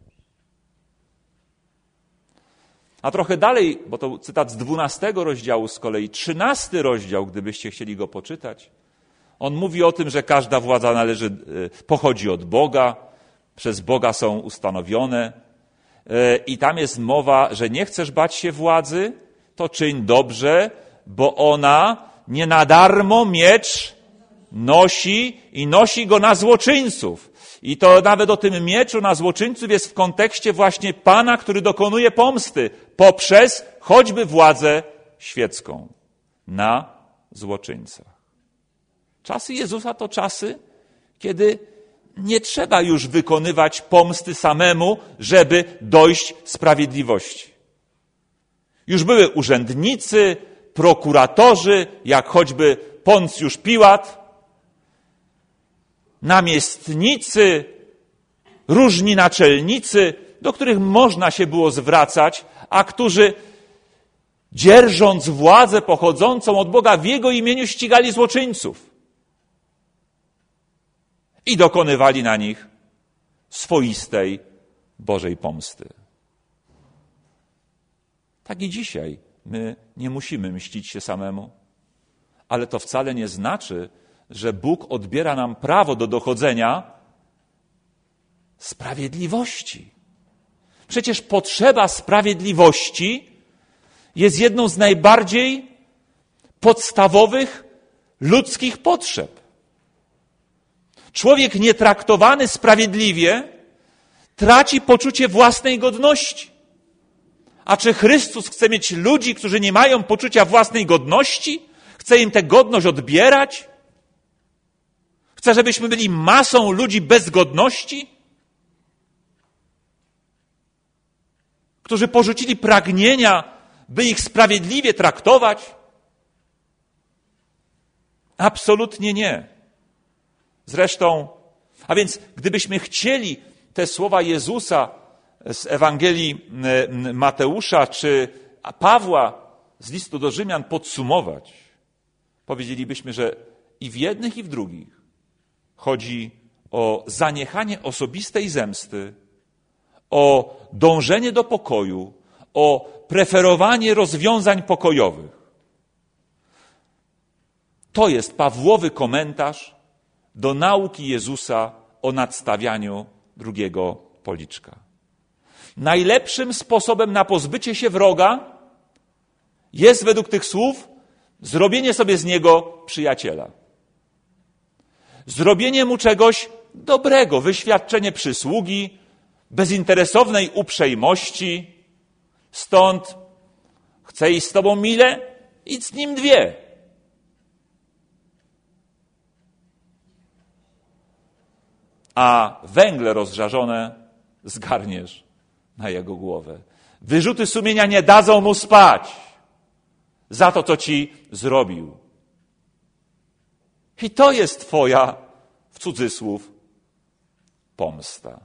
A trochę dalej, bo to cytat z dwunastego rozdziału, z kolei trzynasty rozdział, gdybyście chcieli go poczytać, on mówi o tym, że każda władza należy, pochodzi od Boga, przez Boga są ustanowione i tam jest mowa, że nie chcesz bać się władzy, to czyń dobrze, bo ona nie na darmo miecz nosi i nosi go na złoczyńców. I to nawet o tym mieczu na złoczyńców jest w kontekście właśnie Pana, który dokonuje pomsty poprzez choćby władzę świecką na złoczyńcach. Czasy Jezusa to czasy, kiedy nie trzeba już wykonywać pomsty samemu, żeby dojść sprawiedliwości. Już były urzędnicy, prokuratorzy, jak choćby Poncjusz Piłat, namiestnicy, różni naczelnicy, do których można się było zwracać, a którzy, dzierżąc władzę pochodzącą od Boga, w Jego imieniu ścigali złoczyńców i dokonywali na nich swoistej Bożej pomsty. Tak i dzisiaj my nie musimy mścić się samemu, ale to wcale nie znaczy, że Bóg odbiera nam prawo do dochodzenia sprawiedliwości. Przecież potrzeba sprawiedliwości jest jedną z najbardziej podstawowych ludzkich potrzeb. Człowiek nietraktowany sprawiedliwie traci poczucie własnej godności. A czy Chrystus chce mieć ludzi, którzy nie mają poczucia własnej godności? Chce im tę godność odbierać? Chce, żebyśmy byli masą ludzi bez godności? Którzy porzucili pragnienia, by ich sprawiedliwie traktować? Absolutnie nie. Zresztą, a więc gdybyśmy chcieli te słowa Jezusa z Ewangelii Mateusza czy Pawła z listu do Rzymian podsumować, powiedzielibyśmy, że i w jednych, i w drugich chodzi o zaniechanie osobistej zemsty, o dążenie do pokoju, o preferowanie rozwiązań pokojowych. To jest Pawłowy komentarz do nauki Jezusa o nadstawianiu drugiego policzka. Najlepszym sposobem na pozbycie się wroga jest według tych słów zrobienie sobie z niego przyjaciela. Zrobienie mu czegoś dobrego, wyświadczenie przysługi, bezinteresownej uprzejmości. Stąd chce iść z tobą mile, idź z nim dwie. A węgle rozżarzone zgarniesz na jego głowę. Wyrzuty sumienia nie dadzą mu spać za to, co ci zrobił. I to jest twoja, w cudzysłów, pomsta.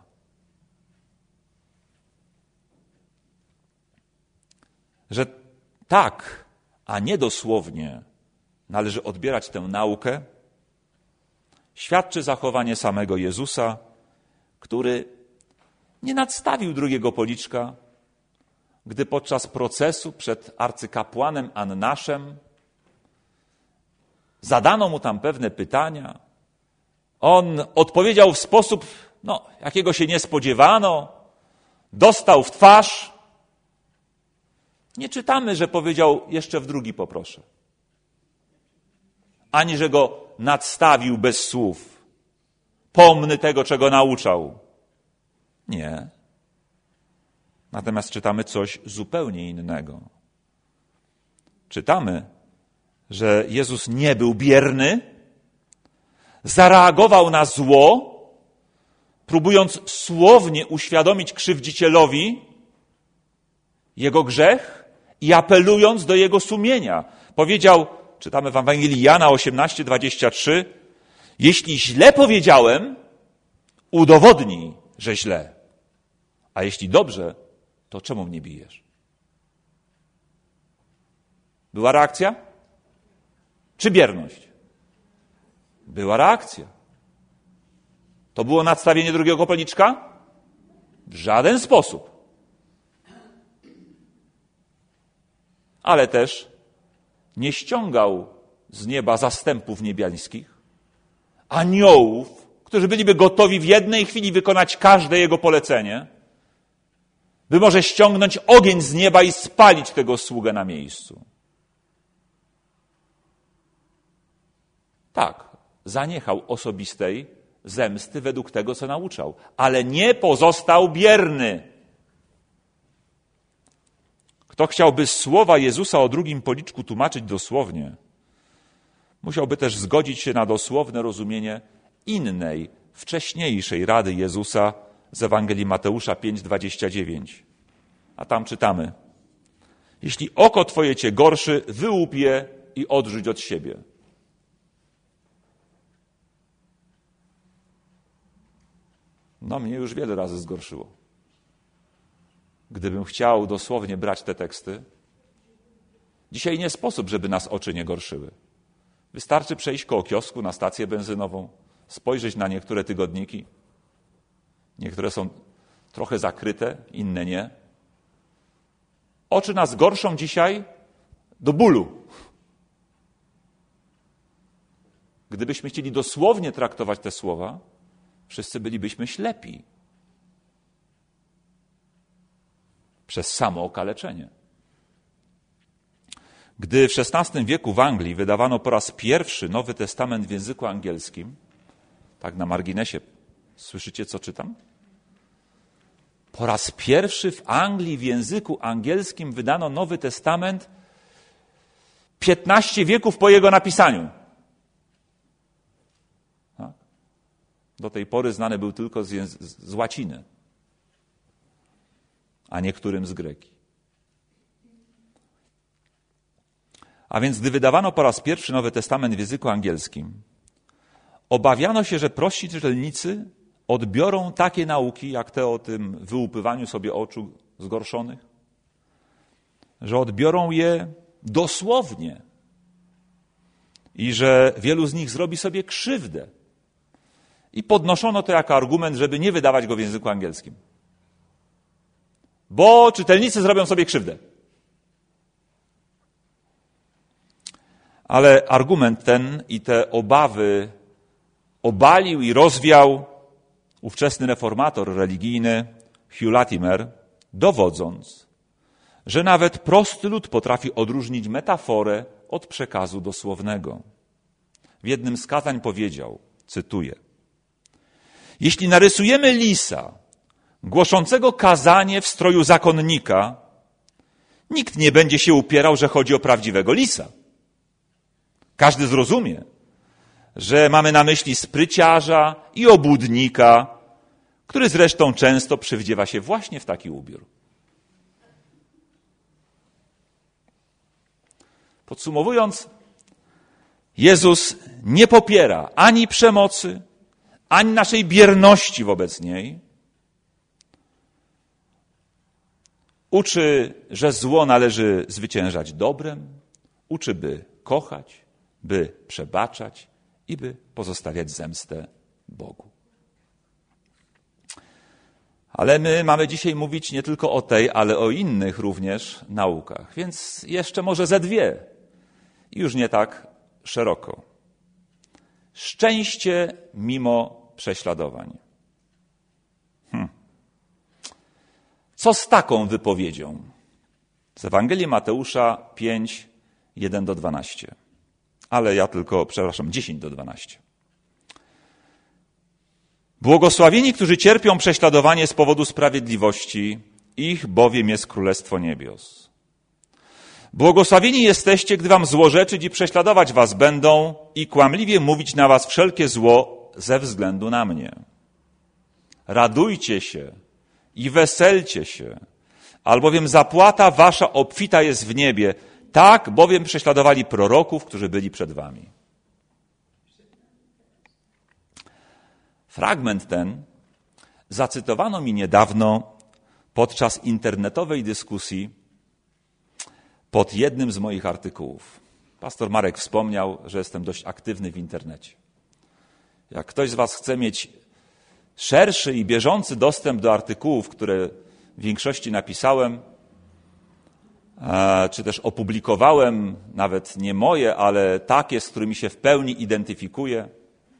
Że tak, a nie dosłownie należy odbierać tę naukę, świadczy zachowanie samego Jezusa, który nie nadstawił drugiego policzka, gdy podczas procesu przed arcykapłanem Annaszem zadano mu tam pewne pytania. On odpowiedział w sposób, no, jakiego się nie spodziewano, dostał w twarz. Nie czytamy, że powiedział jeszcze w drugi poproszę. Ani, że go nadstawił bez słów. Pomny tego, czego nauczał. Nie. Natomiast czytamy coś zupełnie innego. Czytamy, że Jezus nie był bierny, zareagował na zło, próbując słownie uświadomić krzywdzicielowi jego grzech i apelując do jego sumienia. Powiedział, czytamy w Ewangelii Jana osiemnaście, dwadzieścia trzy, jeśli źle powiedziałem, udowodnij, że źle. A jeśli dobrze, to czemu mnie bijesz? Była reakcja? Czy bierność? Była reakcja. To było nadstawienie drugiego policzka? W żaden sposób. Ale też nie ściągał z nieba zastępów niebiańskich, aniołów, którzy byliby gotowi w jednej chwili wykonać każde jego polecenie, by może ściągnąć ogień z nieba i spalić tego sługę na miejscu. Tak, zaniechał osobistej zemsty według tego, co nauczał, ale nie pozostał bierny. Kto chciałby słowa Jezusa o drugim policzku tłumaczyć dosłownie, musiałby też zgodzić się na dosłowne rozumienie innej, wcześniejszej rady Jezusa z Ewangelii Mateusza pięć, dwadzieścia dziewięć. A tam czytamy: jeśli oko twoje cię gorszy, wyłup je i odrzuć od siebie. No mnie już wiele razy zgorszyło. Gdybym chciał dosłownie brać te teksty, dzisiaj nie sposób, żeby nas oczy nie gorszyły. Wystarczy przejść koło kiosku na stację benzynową, spojrzeć na niektóre tygodniki. Niektóre są trochę zakryte, inne nie. Oczy nas gorszą dzisiaj do bólu. Gdybyśmy chcieli dosłownie traktować te słowa, wszyscy bylibyśmy ślepi przez samo okaleczenie. Gdy w szesnastym wieku w Anglii wydawano po raz pierwszy Nowy Testament w języku angielskim, tak na marginesie, słyszycie, co czytam? Po raz pierwszy w Anglii w języku angielskim wydano Nowy Testament piętnaście wieków po jego napisaniu. Tak? Do tej pory znany był tylko z, języ- z łaciny, a niektórym z greki. A więc gdy wydawano po raz pierwszy Nowy Testament w języku angielskim, obawiano się, że prości czytelnicy odbiorą takie nauki, jak te o tym wyłupywaniu sobie oczu zgorszonych, że odbiorą je dosłownie i że wielu z nich zrobi sobie krzywdę. I podnoszono to jako argument, żeby nie wydawać go w języku angielskim. Bo czytelnicy zrobią sobie krzywdę. Ale argument ten i te obawy obalił i rozwiał ówczesny reformator religijny Hugh Latimer, dowodząc, że nawet prosty lud potrafi odróżnić metaforę od przekazu dosłownego. W jednym z kazań powiedział, cytuję: jeśli narysujemy lisa głoszącego kazanie w stroju zakonnika, nikt nie będzie się upierał, że chodzi o prawdziwego lisa. Każdy zrozumie, że mamy na myśli spryciarza i obłudnika, który zresztą często przywdziewa się właśnie w taki ubiór. Podsumowując, Jezus nie popiera ani przemocy, ani naszej bierności wobec niej. Uczy, że zło należy zwyciężać dobrem, uczy, by kochać, by przebaczać i by pozostawiać zemstę Bogu. Ale my mamy dzisiaj mówić nie tylko o tej, ale o innych również naukach. Więc jeszcze może ze dwie i już nie tak szeroko. Szczęście mimo prześladowań. Hm. Co z taką wypowiedzią? Z Ewangelii Mateusza pięć, jeden do dwunastu. Ale ja tylko, przepraszam, dziesięć do dwunastu. Błogosławieni, którzy cierpią prześladowanie z powodu sprawiedliwości, ich bowiem jest Królestwo Niebios. Błogosławieni jesteście, gdy wam złorzeczyć i prześladować was będą i kłamliwie mówić na was wszelkie zło ze względu na mnie. Radujcie się i weselcie się, albowiem zapłata wasza obfita jest w niebie, tak bowiem prześladowali proroków, którzy byli przed wami. Fragment ten zacytowano mi niedawno podczas internetowej dyskusji pod jednym z moich artykułów. Pastor Marek wspomniał, że jestem dość aktywny w internecie. Jak ktoś z was chce mieć szerszy i bieżący dostęp do artykułów, które w większości napisałem, czy też opublikowałem, nawet nie moje, ale takie, z którymi się w pełni identyfikuję,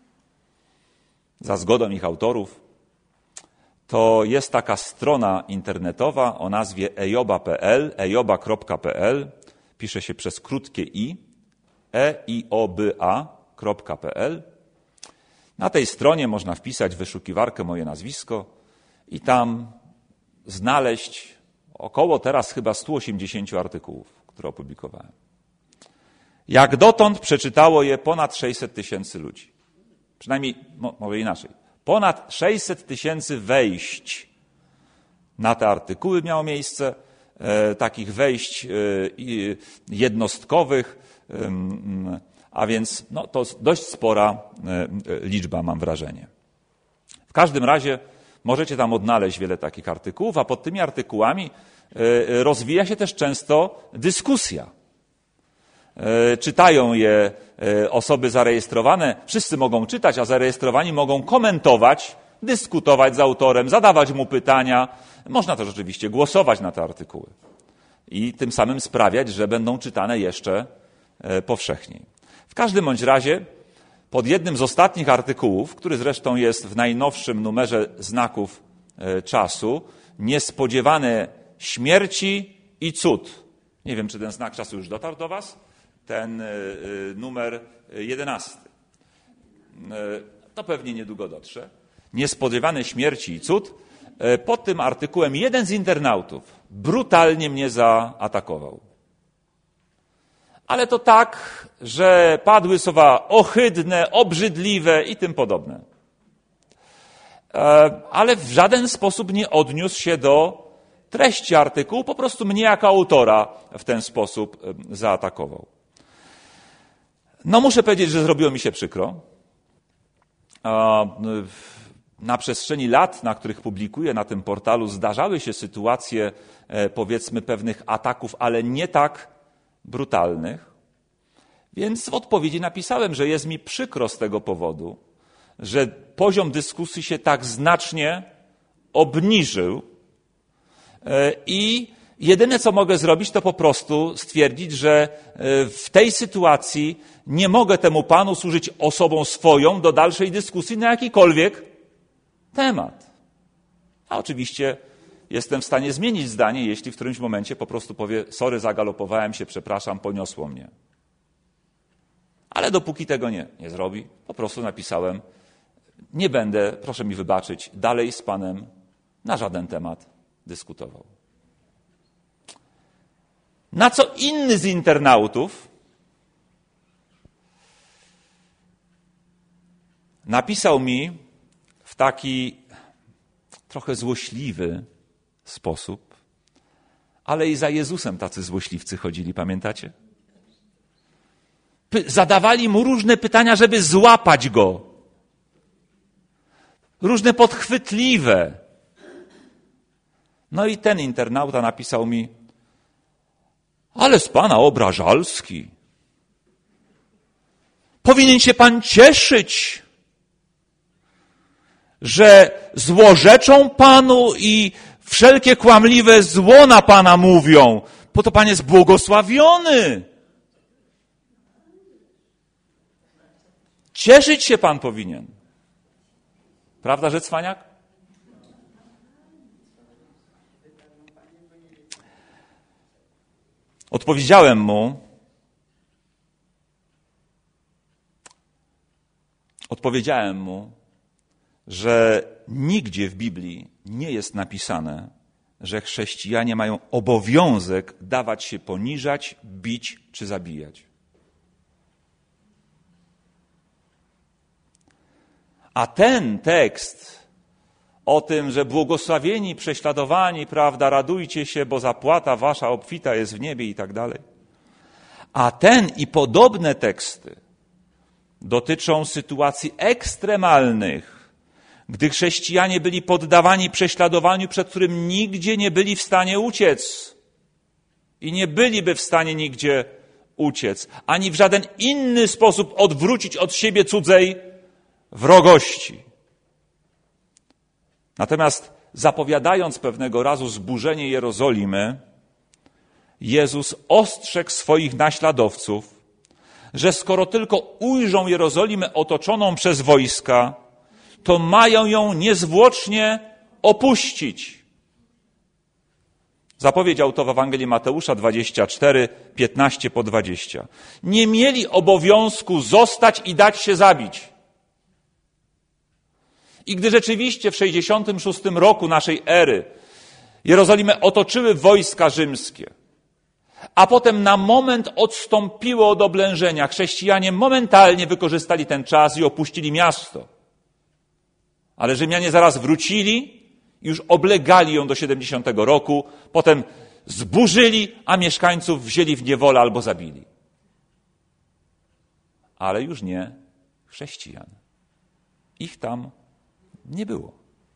za zgodą ich autorów, to jest taka strona internetowa o nazwie ejoba kropka p l, ejoba kropka p l, pisze się przez krótkie i, e i o b a kropka p l. Na tej stronie można wpisać w wyszukiwarkę moje nazwisko i tam znaleźć około teraz chyba sto osiemdziesiąt artykułów, które opublikowałem. Jak dotąd przeczytało je ponad sześćset tysięcy ludzi. Przynajmniej, no, może inaczej, ponad sześćset tysięcy wejść na te artykuły miało miejsce, e, takich wejść e, jednostkowych, e, a więc no, to dość spora e, liczba, mam wrażenie. W każdym razie możecie tam odnaleźć wiele takich artykułów, a pod tymi artykułami e, rozwija się też często dyskusja. Czytają je osoby zarejestrowane, wszyscy mogą czytać, a zarejestrowani mogą komentować, dyskutować z autorem, zadawać mu pytania. Można też oczywiście głosować na te artykuły i tym samym sprawiać, że będą czytane jeszcze powszechniej. W każdym bądź razie pod jednym z ostatnich artykułów, który zresztą jest w najnowszym numerze Znaków Czasu, niespodziewane śmierci i cud. Nie wiem, czy ten znak czasu już dotarł do was? Ten numer jedenasty. To pewnie niedługo dotrze. Niespodziewane śmierci i cud. Pod tym artykułem jeden z internautów brutalnie mnie zaatakował. Ale to tak, że padły słowa ohydne, obrzydliwe i tym podobne. Ale w żaden sposób nie odniósł się do treści artykułu, po prostu mnie jako autora w ten sposób zaatakował. No muszę powiedzieć, że zrobiło mi się przykro. Na przestrzeni lat, na których publikuję na tym portalu, zdarzały się sytuacje, powiedzmy, pewnych ataków, ale nie tak brutalnych. Więc w odpowiedzi napisałem, że jest mi przykro z tego powodu, że poziom dyskusji się tak znacznie obniżył i jedyne, co mogę zrobić, to po prostu stwierdzić, że w tej sytuacji nie mogę temu panu służyć osobą swoją do dalszej dyskusji na jakikolwiek temat. A oczywiście jestem w stanie zmienić zdanie, jeśli w którymś momencie po prostu powie: sorry, zagalopowałem się, przepraszam, poniosło mnie. Ale dopóki tego nie, nie zrobi, po prostu napisałem: nie będę, proszę mi wybaczyć, dalej z panem na żaden temat dyskutował. Na co inny z internautów napisał mi w taki trochę złośliwy sposób, ale i za Jezusem tacy złośliwcy chodzili, pamiętacie? Py- zadawali mu różne pytania, żeby złapać go. Różne podchwytliwe. No i ten internauta napisał mi: ale z pana obrażalski. Powinien się pan cieszyć, że złorzeczą panu i wszelkie kłamliwe zło na pana mówią, bo to pan jest błogosławiony. Cieszyć się pan powinien. Prawda, że cwaniak? Odpowiedziałem mu, odpowiedziałem mu, że nigdzie w Biblii nie jest napisane, że chrześcijanie mają obowiązek dawać się poniżać, bić czy zabijać. A ten tekst o tym, że błogosławieni, prześladowani, prawda, radujcie się, bo zapłata wasza obfita jest w niebie i tak dalej. A ten i podobne teksty dotyczą sytuacji ekstremalnych, gdy chrześcijanie byli poddawani prześladowaniu, przed którym nigdzie nie byli w stanie uciec. I nie byliby w stanie nigdzie uciec, ani w żaden inny sposób odwrócić od siebie cudzej wrogości. Natomiast zapowiadając pewnego razu zburzenie Jerozolimy, Jezus ostrzegł swoich naśladowców, że skoro tylko ujrzą Jerozolimę otoczoną przez wojska, to mają ją niezwłocznie opuścić. Zapowiedział to w Ewangelii Mateusza dwadzieścia cztery, piętnaście po dwadzieścia. Nie mieli obowiązku zostać i dać się zabić. I gdy rzeczywiście w sześćdziesiątym szóstym roku naszej ery Jerozolimę otoczyły wojska rzymskie, a potem na moment odstąpiło od oblężenia, chrześcijanie momentalnie wykorzystali ten czas i opuścili miasto. Ale Rzymianie zaraz wrócili i już oblegali ją do siedemdziesiątego roku, potem zburzyli, a mieszkańców wzięli w niewolę albo zabili. Ale już nie chrześcijan. Ich tam nie było.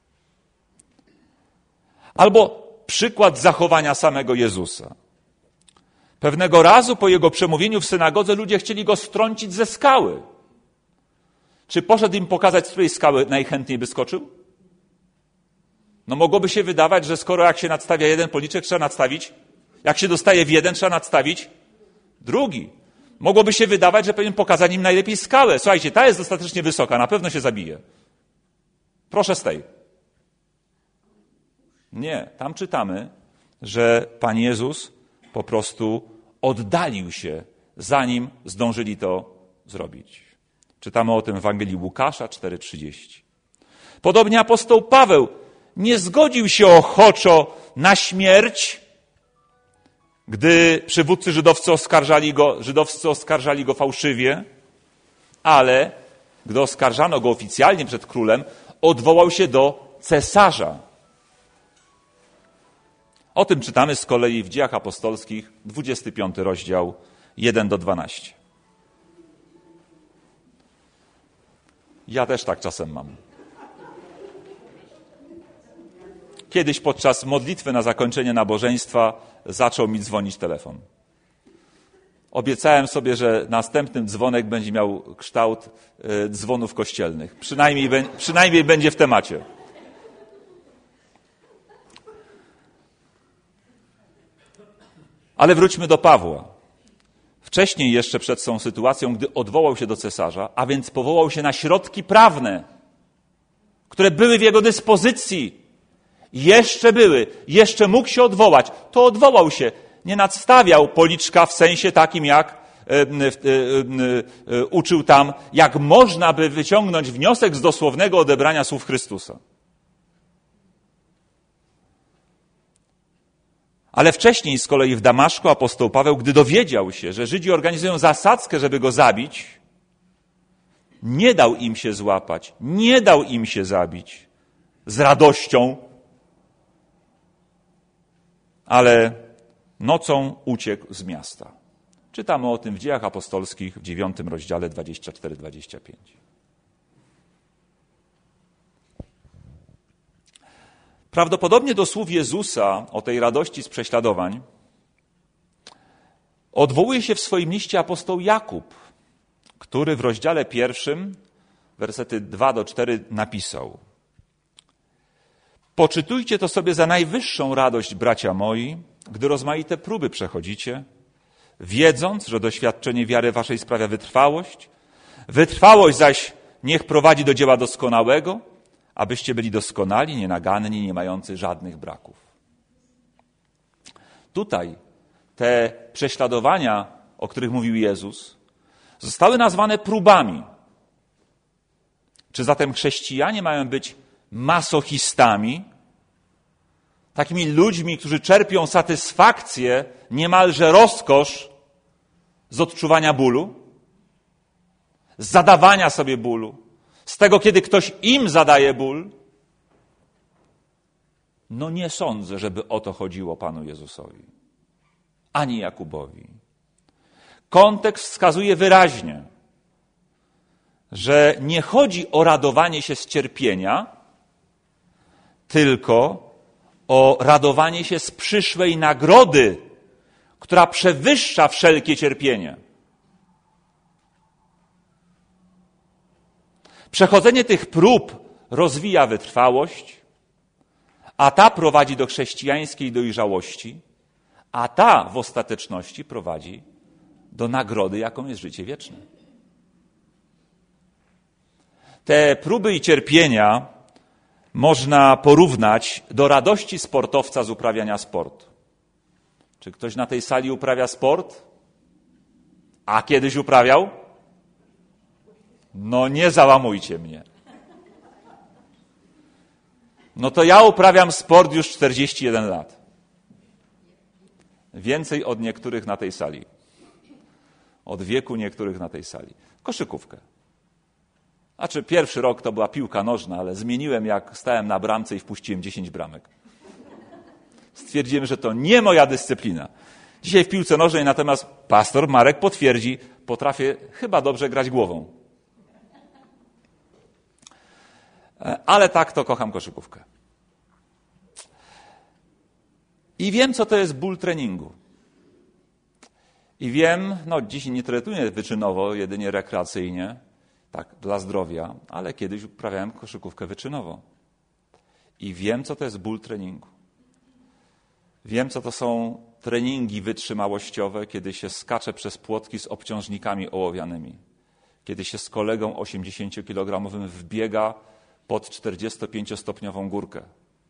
Albo przykład zachowania samego Jezusa. Pewnego razu po jego przemówieniu w synagodze ludzie chcieli go strącić ze skały. Czy poszedł im pokazać, z której skały najchętniej by skoczył? No mogłoby się wydawać, że skoro jak się nadstawia jeden policzek, trzeba nadstawić, jak się dostaje w jeden, trzeba nadstawić drugi. Mogłoby się wydawać, że powinien pokazać im najlepiej skałę. Słuchajcie, ta jest dostatecznie wysoka, na pewno się zabije. Proszę z tej. Nie, tam czytamy, że Pan Jezus po prostu oddalił się, zanim zdążyli to zrobić. Czytamy o tym w Ewangelii Łukasza cztery trzydzieści. Podobnie apostoł Paweł nie zgodził się ochoczo na śmierć, gdy przywódcy żydowscy oskarżali go, żydowscy oskarżali go fałszywie, ale gdy oskarżano go oficjalnie przed królem, odwołał się do cesarza. O tym czytamy z kolei w Dziejach Apostolskich, dwudziesty piąty rozdział, jeden do dwunastu. Ja też tak czasem mam. Kiedyś podczas modlitwy na zakończenie nabożeństwa zaczął mi dzwonić telefon. Obiecałem sobie, że następny dzwonek będzie miał kształt dzwonów kościelnych. Przynajmniej, przynajmniej będzie w temacie. Ale wróćmy do Pawła. Wcześniej jeszcze przed tą sytuacją, gdy odwołał się do cesarza, a więc powołał się na środki prawne, które były w jego dyspozycji. Jeszcze były, jeszcze mógł się odwołać. To odwołał się. Nie nadstawiał policzka w sensie takim, jak y, y, y, y, uczył tam, jak można by wyciągnąć wniosek z dosłownego odebrania słów Chrystusa. Ale wcześniej z kolei w Damaszku apostoł Paweł, gdy dowiedział się, że Żydzi organizują zasadzkę, żeby go zabić, nie dał im się złapać, nie dał im się zabić, z radością, ale nocą uciekł z miasta. Czytamy o tym w Dziejach Apostolskich w dziewiątym rozdziale dwadzieścia cztery dwadzieścia pięć. Prawdopodobnie do słów Jezusa o tej radości z prześladowań odwołuje się w swoim liście apostoł Jakub, który w rozdziale pierwszym, wersety dwa do czterech napisał: Poczytujcie to sobie za najwyższą radość, bracia moi, gdy rozmaite próby przechodzicie, wiedząc, że doświadczenie wiary waszej sprawia wytrwałość, wytrwałość zaś niech prowadzi do dzieła doskonałego, abyście byli doskonali, nienaganni, nie mający żadnych braków. Tutaj te prześladowania, o których mówił Jezus, zostały nazwane próbami. Czy zatem chrześcijanie mają być masochistami, takimi ludźmi, którzy czerpią satysfakcję, niemalże rozkosz z odczuwania bólu, z zadawania sobie bólu, z tego, kiedy ktoś im zadaje ból? No nie sądzę, żeby o to chodziło Panu Jezusowi, ani Jakubowi. Kontekst wskazuje wyraźnie, że nie chodzi o radowanie się z cierpienia, tylko o radowanie się z przyszłej nagrody, która przewyższa wszelkie cierpienie. Przechodzenie tych prób rozwija wytrwałość, a ta prowadzi do chrześcijańskiej dojrzałości, a ta w ostateczności prowadzi do nagrody, jaką jest życie wieczne. Te próby i cierpienia można porównać do radości sportowca z uprawiania sportu. Czy ktoś na tej sali uprawia sport? A kiedyś uprawiał? No nie załamujcie mnie. No to ja uprawiam sport już czterdzieści jeden lat. Więcej od niektórych na tej sali. Od wieku niektórych na tej sali. Koszykówkę. Znaczy pierwszy rok to była piłka nożna, ale zmieniłem, jak stałem na bramce i wpuściłem dziesięć bramek. Stwierdziłem, że to nie moja dyscyplina. Dzisiaj w piłce nożnej natomiast pastor Marek potwierdzi, potrafię chyba dobrze grać głową. Ale tak to kocham koszykówkę. I wiem, co to jest ból treningu. I wiem, no dzisiaj nie trenuję wyczynowo, jedynie rekreacyjnie, tak, dla zdrowia, ale kiedyś uprawiałem koszykówkę wyczynowo. I wiem, co to jest ból treningu. Wiem, co to są treningi wytrzymałościowe, kiedy się skacze przez płotki z obciążnikami ołowianymi. Kiedy się z kolegą osiemdziesięciokilogramowym wbiega pod czterdziestopięciostopniową górkę.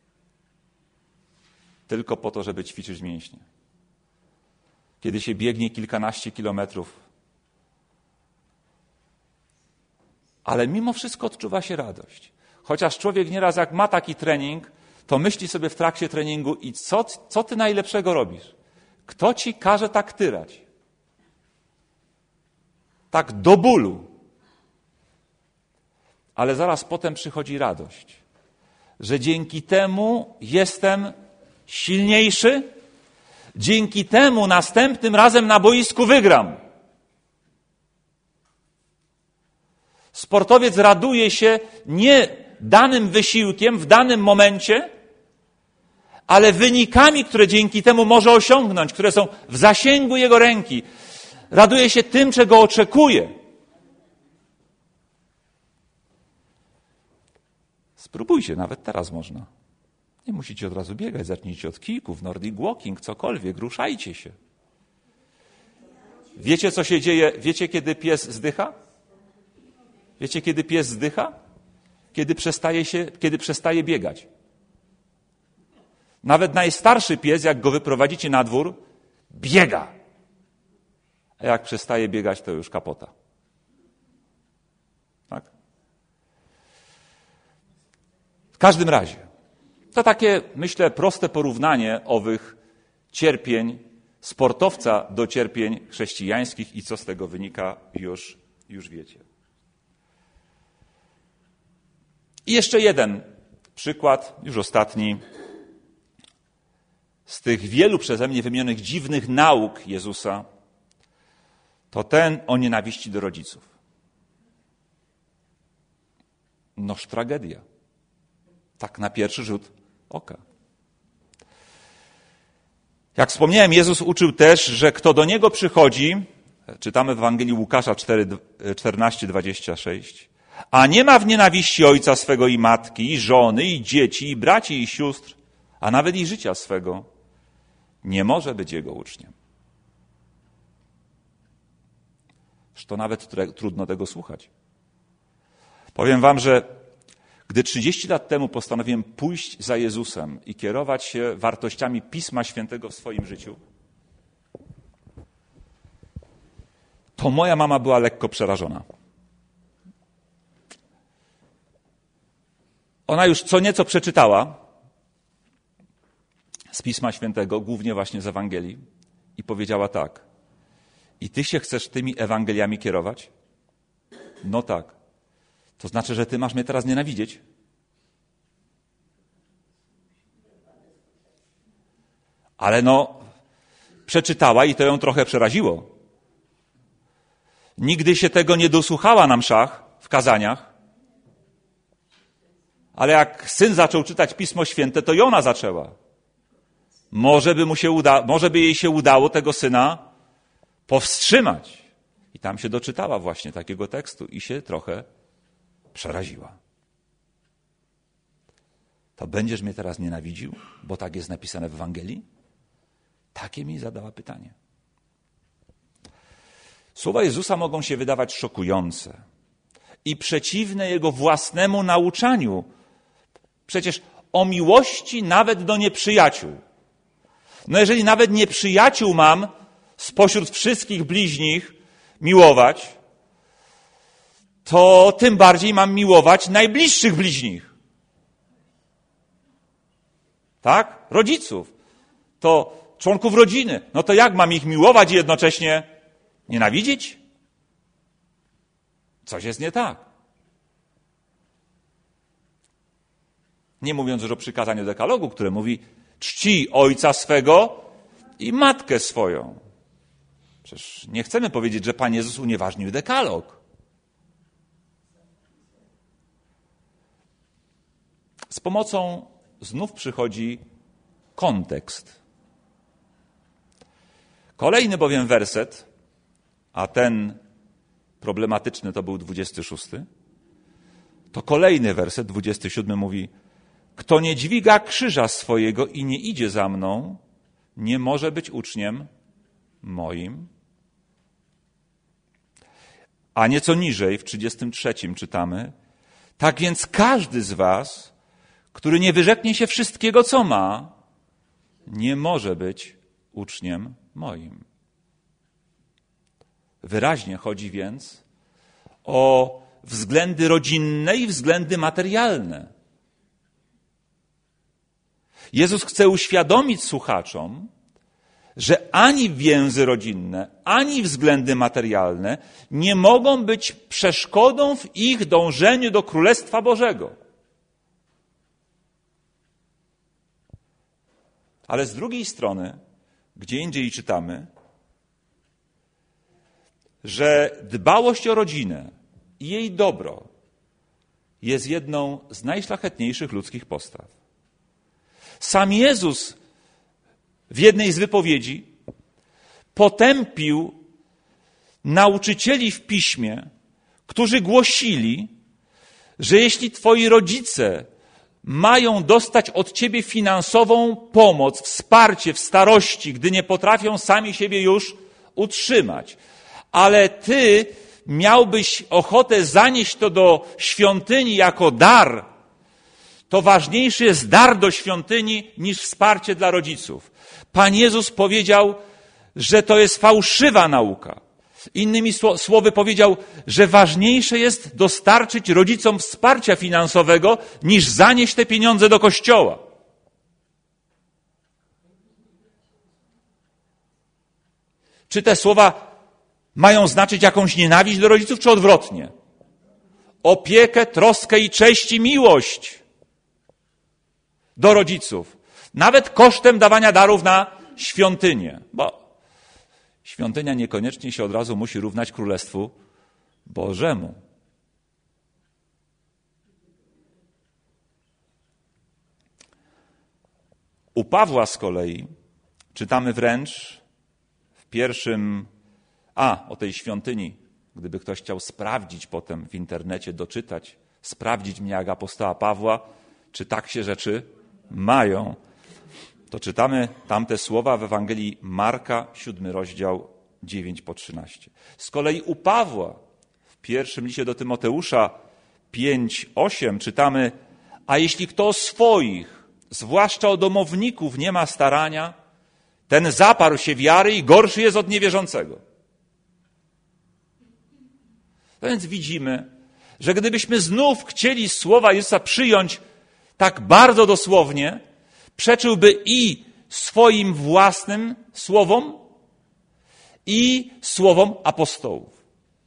Tylko po to, żeby ćwiczyć mięśnie. Kiedy się biegnie kilkanaście kilometrów. Ale mimo wszystko odczuwa się radość. Chociaż człowiek nieraz jak ma taki trening, to myśli sobie w trakcie treningu: i co, co ty najlepszego robisz? Kto ci każe tak tyrać? Tak do bólu. Ale zaraz potem przychodzi radość, że dzięki temu jestem silniejszy, dzięki temu następnym razem na boisku wygram. Sportowiec raduje się nie danym wysiłkiem w danym momencie, ale wynikami, które dzięki temu może osiągnąć, które są w zasięgu jego ręki. Raduje się tym, czego oczekuje. Spróbujcie, nawet teraz można. Nie musicie od razu biegać, zacznijcie od kijków, Nordic walking, cokolwiek, ruszajcie się. Wiecie, co się dzieje? Wiecie, kiedy pies zdycha? Wiecie, kiedy pies zdycha? Kiedy przestaje się, kiedy przestaje biegać. Nawet najstarszy pies, jak go wyprowadzicie na dwór, biega. A jak przestaje biegać, to już kapota. Tak? W każdym razie, to takie, myślę, proste porównanie owych cierpień sportowca do cierpień chrześcijańskich i co z tego wynika, już, już wiecie. I jeszcze jeden przykład, już ostatni, z tych wielu przeze mnie wymienionych dziwnych nauk Jezusa, to ten o nienawiści do rodziców. Noż tragedia. Tak na pierwszy rzut oka. Jak wspomniałem, Jezus uczył też, że kto do Niego przychodzi, czytamy w Ewangelii Łukasza czternaście dwadzieścia sześć, a nie ma w nienawiści ojca swego i matki, i żony, i dzieci, i braci, i sióstr, a nawet i życia swego, nie może być Jego uczniem. Że to nawet trudno tego słuchać. Powiem wam, że gdy trzydzieści lat temu postanowiłem pójść za Jezusem i kierować się wartościami Pisma Świętego w swoim życiu, to moja mama była lekko przerażona. Ona już co nieco przeczytała z Pisma Świętego, głównie właśnie z Ewangelii, i powiedziała tak: i ty się chcesz tymi Ewangeliami kierować? No tak. To znaczy, że ty masz mnie teraz nienawidzieć? Ale no, przeczytała i to ją trochę przeraziło. Nigdy się tego nie dosłuchała na mszach, w kazaniach, ale jak syn zaczął czytać Pismo Święte, to i ona zaczęła. Może by, mu się uda, może by jej się udało tego syna powstrzymać. I tam się doczytała właśnie takiego tekstu i się trochę przeraziła. To będziesz mnie teraz nienawidził, bo tak jest napisane w Ewangelii? Takie mi zadała pytanie. Słowa Jezusa mogą się wydawać szokujące i przeciwne Jego własnemu nauczaniu. Przecież o miłości nawet do nieprzyjaciół. No jeżeli nawet nieprzyjaciół mam spośród wszystkich bliźnich miłować, to tym bardziej mam miłować najbliższych bliźnich. Tak? Rodziców. To członków rodziny. No to jak mam ich miłować i jednocześnie nienawidzić? Coś jest nie tak. Nie mówiąc już o przykazaniu dekalogu, które mówi: czcij ojca swego i matkę swoją. Przecież nie chcemy powiedzieć, że Pan Jezus unieważnił dekalog. Z pomocą znów przychodzi kontekst. Kolejny bowiem werset, a ten problematyczny to był dwudziesty szósty, to kolejny werset, dwudziesty siódmy mówi: kto nie dźwiga krzyża swojego i nie idzie za mną, nie może być uczniem moim. A nieco niżej, w trzydziestym trzecim czytamy: tak więc każdy z was, który nie wyrzeknie się wszystkiego, co ma, nie może być uczniem moim. Wyraźnie chodzi więc o względy rodzinne i względy materialne. Jezus chce uświadomić słuchaczom, że ani więzy rodzinne, ani względy materialne nie mogą być przeszkodą w ich dążeniu do Królestwa Bożego. Ale z drugiej strony, gdzie indziej czytamy, że dbałość o rodzinę i jej dobro jest jedną z najszlachetniejszych ludzkich postaw. Sam Jezus w jednej z wypowiedzi potępił nauczycieli w Piśmie, którzy głosili, że jeśli twoi rodzice mają dostać od ciebie finansową pomoc, wsparcie w starości, gdy nie potrafią sami siebie już utrzymać, ale ty miałbyś ochotę zanieść to do świątyni jako dar, to ważniejszy jest dar do świątyni niż wsparcie dla rodziców. Pan Jezus powiedział, że to jest fałszywa nauka. Innymi słowy powiedział, że ważniejsze jest dostarczyć rodzicom wsparcia finansowego, niż zanieść te pieniądze do kościoła. Czy te słowa mają znaczyć jakąś nienawiść do rodziców, czy odwrotnie? Opiekę, troskę i cześć i miłość. do rodziców. Nawet kosztem dawania darów na świątynię. Bo świątynia niekoniecznie się od razu musi równać Królestwu Bożemu. U Pawła z kolei czytamy wręcz w pierwszym, a o tej świątyni, gdyby ktoś chciał sprawdzić potem w internecie, doczytać, sprawdzić mnie jak apostoła Pawła, czy tak się rzeczy mają, to czytamy tamte słowa w Ewangelii Marka, siódmy rozdział, dziewięć po trzynaście. Z kolei u Pawła w pierwszym liście do Tymoteusza pięć, osiem czytamy: a jeśli kto o swoich, zwłaszcza o domowników, nie ma starania, ten zaparł się wiary i gorszy jest od niewierzącego. No więc widzimy, że gdybyśmy znów chcieli słowa Jezusa przyjąć tak bardzo dosłownie, przeczyłby i swoim własnym słowom, i słowom apostołów.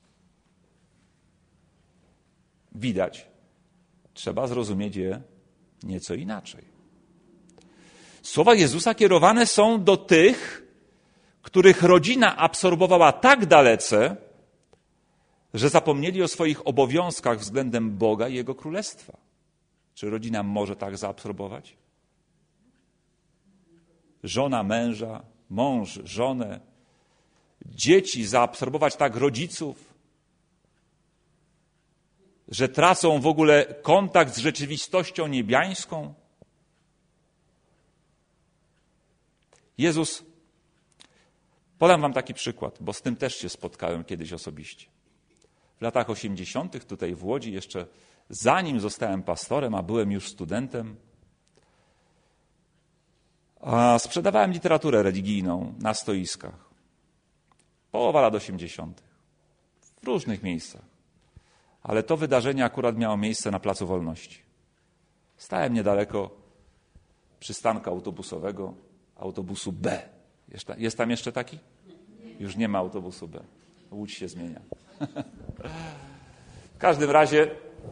Widać, trzeba zrozumieć je nieco inaczej. Słowa Jezusa kierowane są do tych, których rodzina absorbowała tak dalece, że zapomnieli o swoich obowiązkach względem Boga i Jego Królestwa. Czy rodzina może tak zaabsorbować? Żona męża, mąż żonę, dzieci zaabsorbować tak rodziców, że tracą w ogóle kontakt z rzeczywistością niebiańską? Jezus, podam wam taki przykład, bo z tym też się spotkałem kiedyś osobiście. W latach osiemdziesiątych tutaj w Łodzi, jeszcze zanim zostałem pastorem, a byłem już studentem, a sprzedawałem literaturę religijną na stoiskach. Połowa lat osiemdziesiątych. W różnych miejscach. Ale to wydarzenie akurat miało miejsce na Placu Wolności. Stałem niedaleko przystanku autobusowego, autobusu B. Jest tam jeszcze taki? Już nie ma autobusu B. Łódź się zmienia. W każdym razie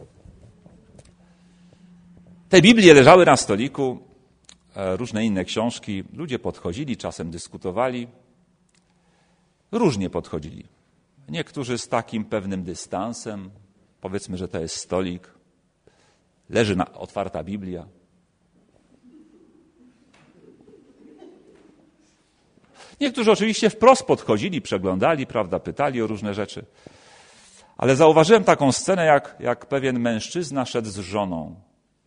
te Biblie leżały na stoliku, różne inne książki. Ludzie podchodzili, czasem dyskutowali. Różnie podchodzili. Niektórzy z takim pewnym dystansem. Powiedzmy, że to jest stolik. Leży na, otwarta Biblia. Niektórzy oczywiście wprost podchodzili, przeglądali, prawda, pytali o różne rzeczy. Ale zauważyłem taką scenę, jak, jak pewien mężczyzna szedł z żoną.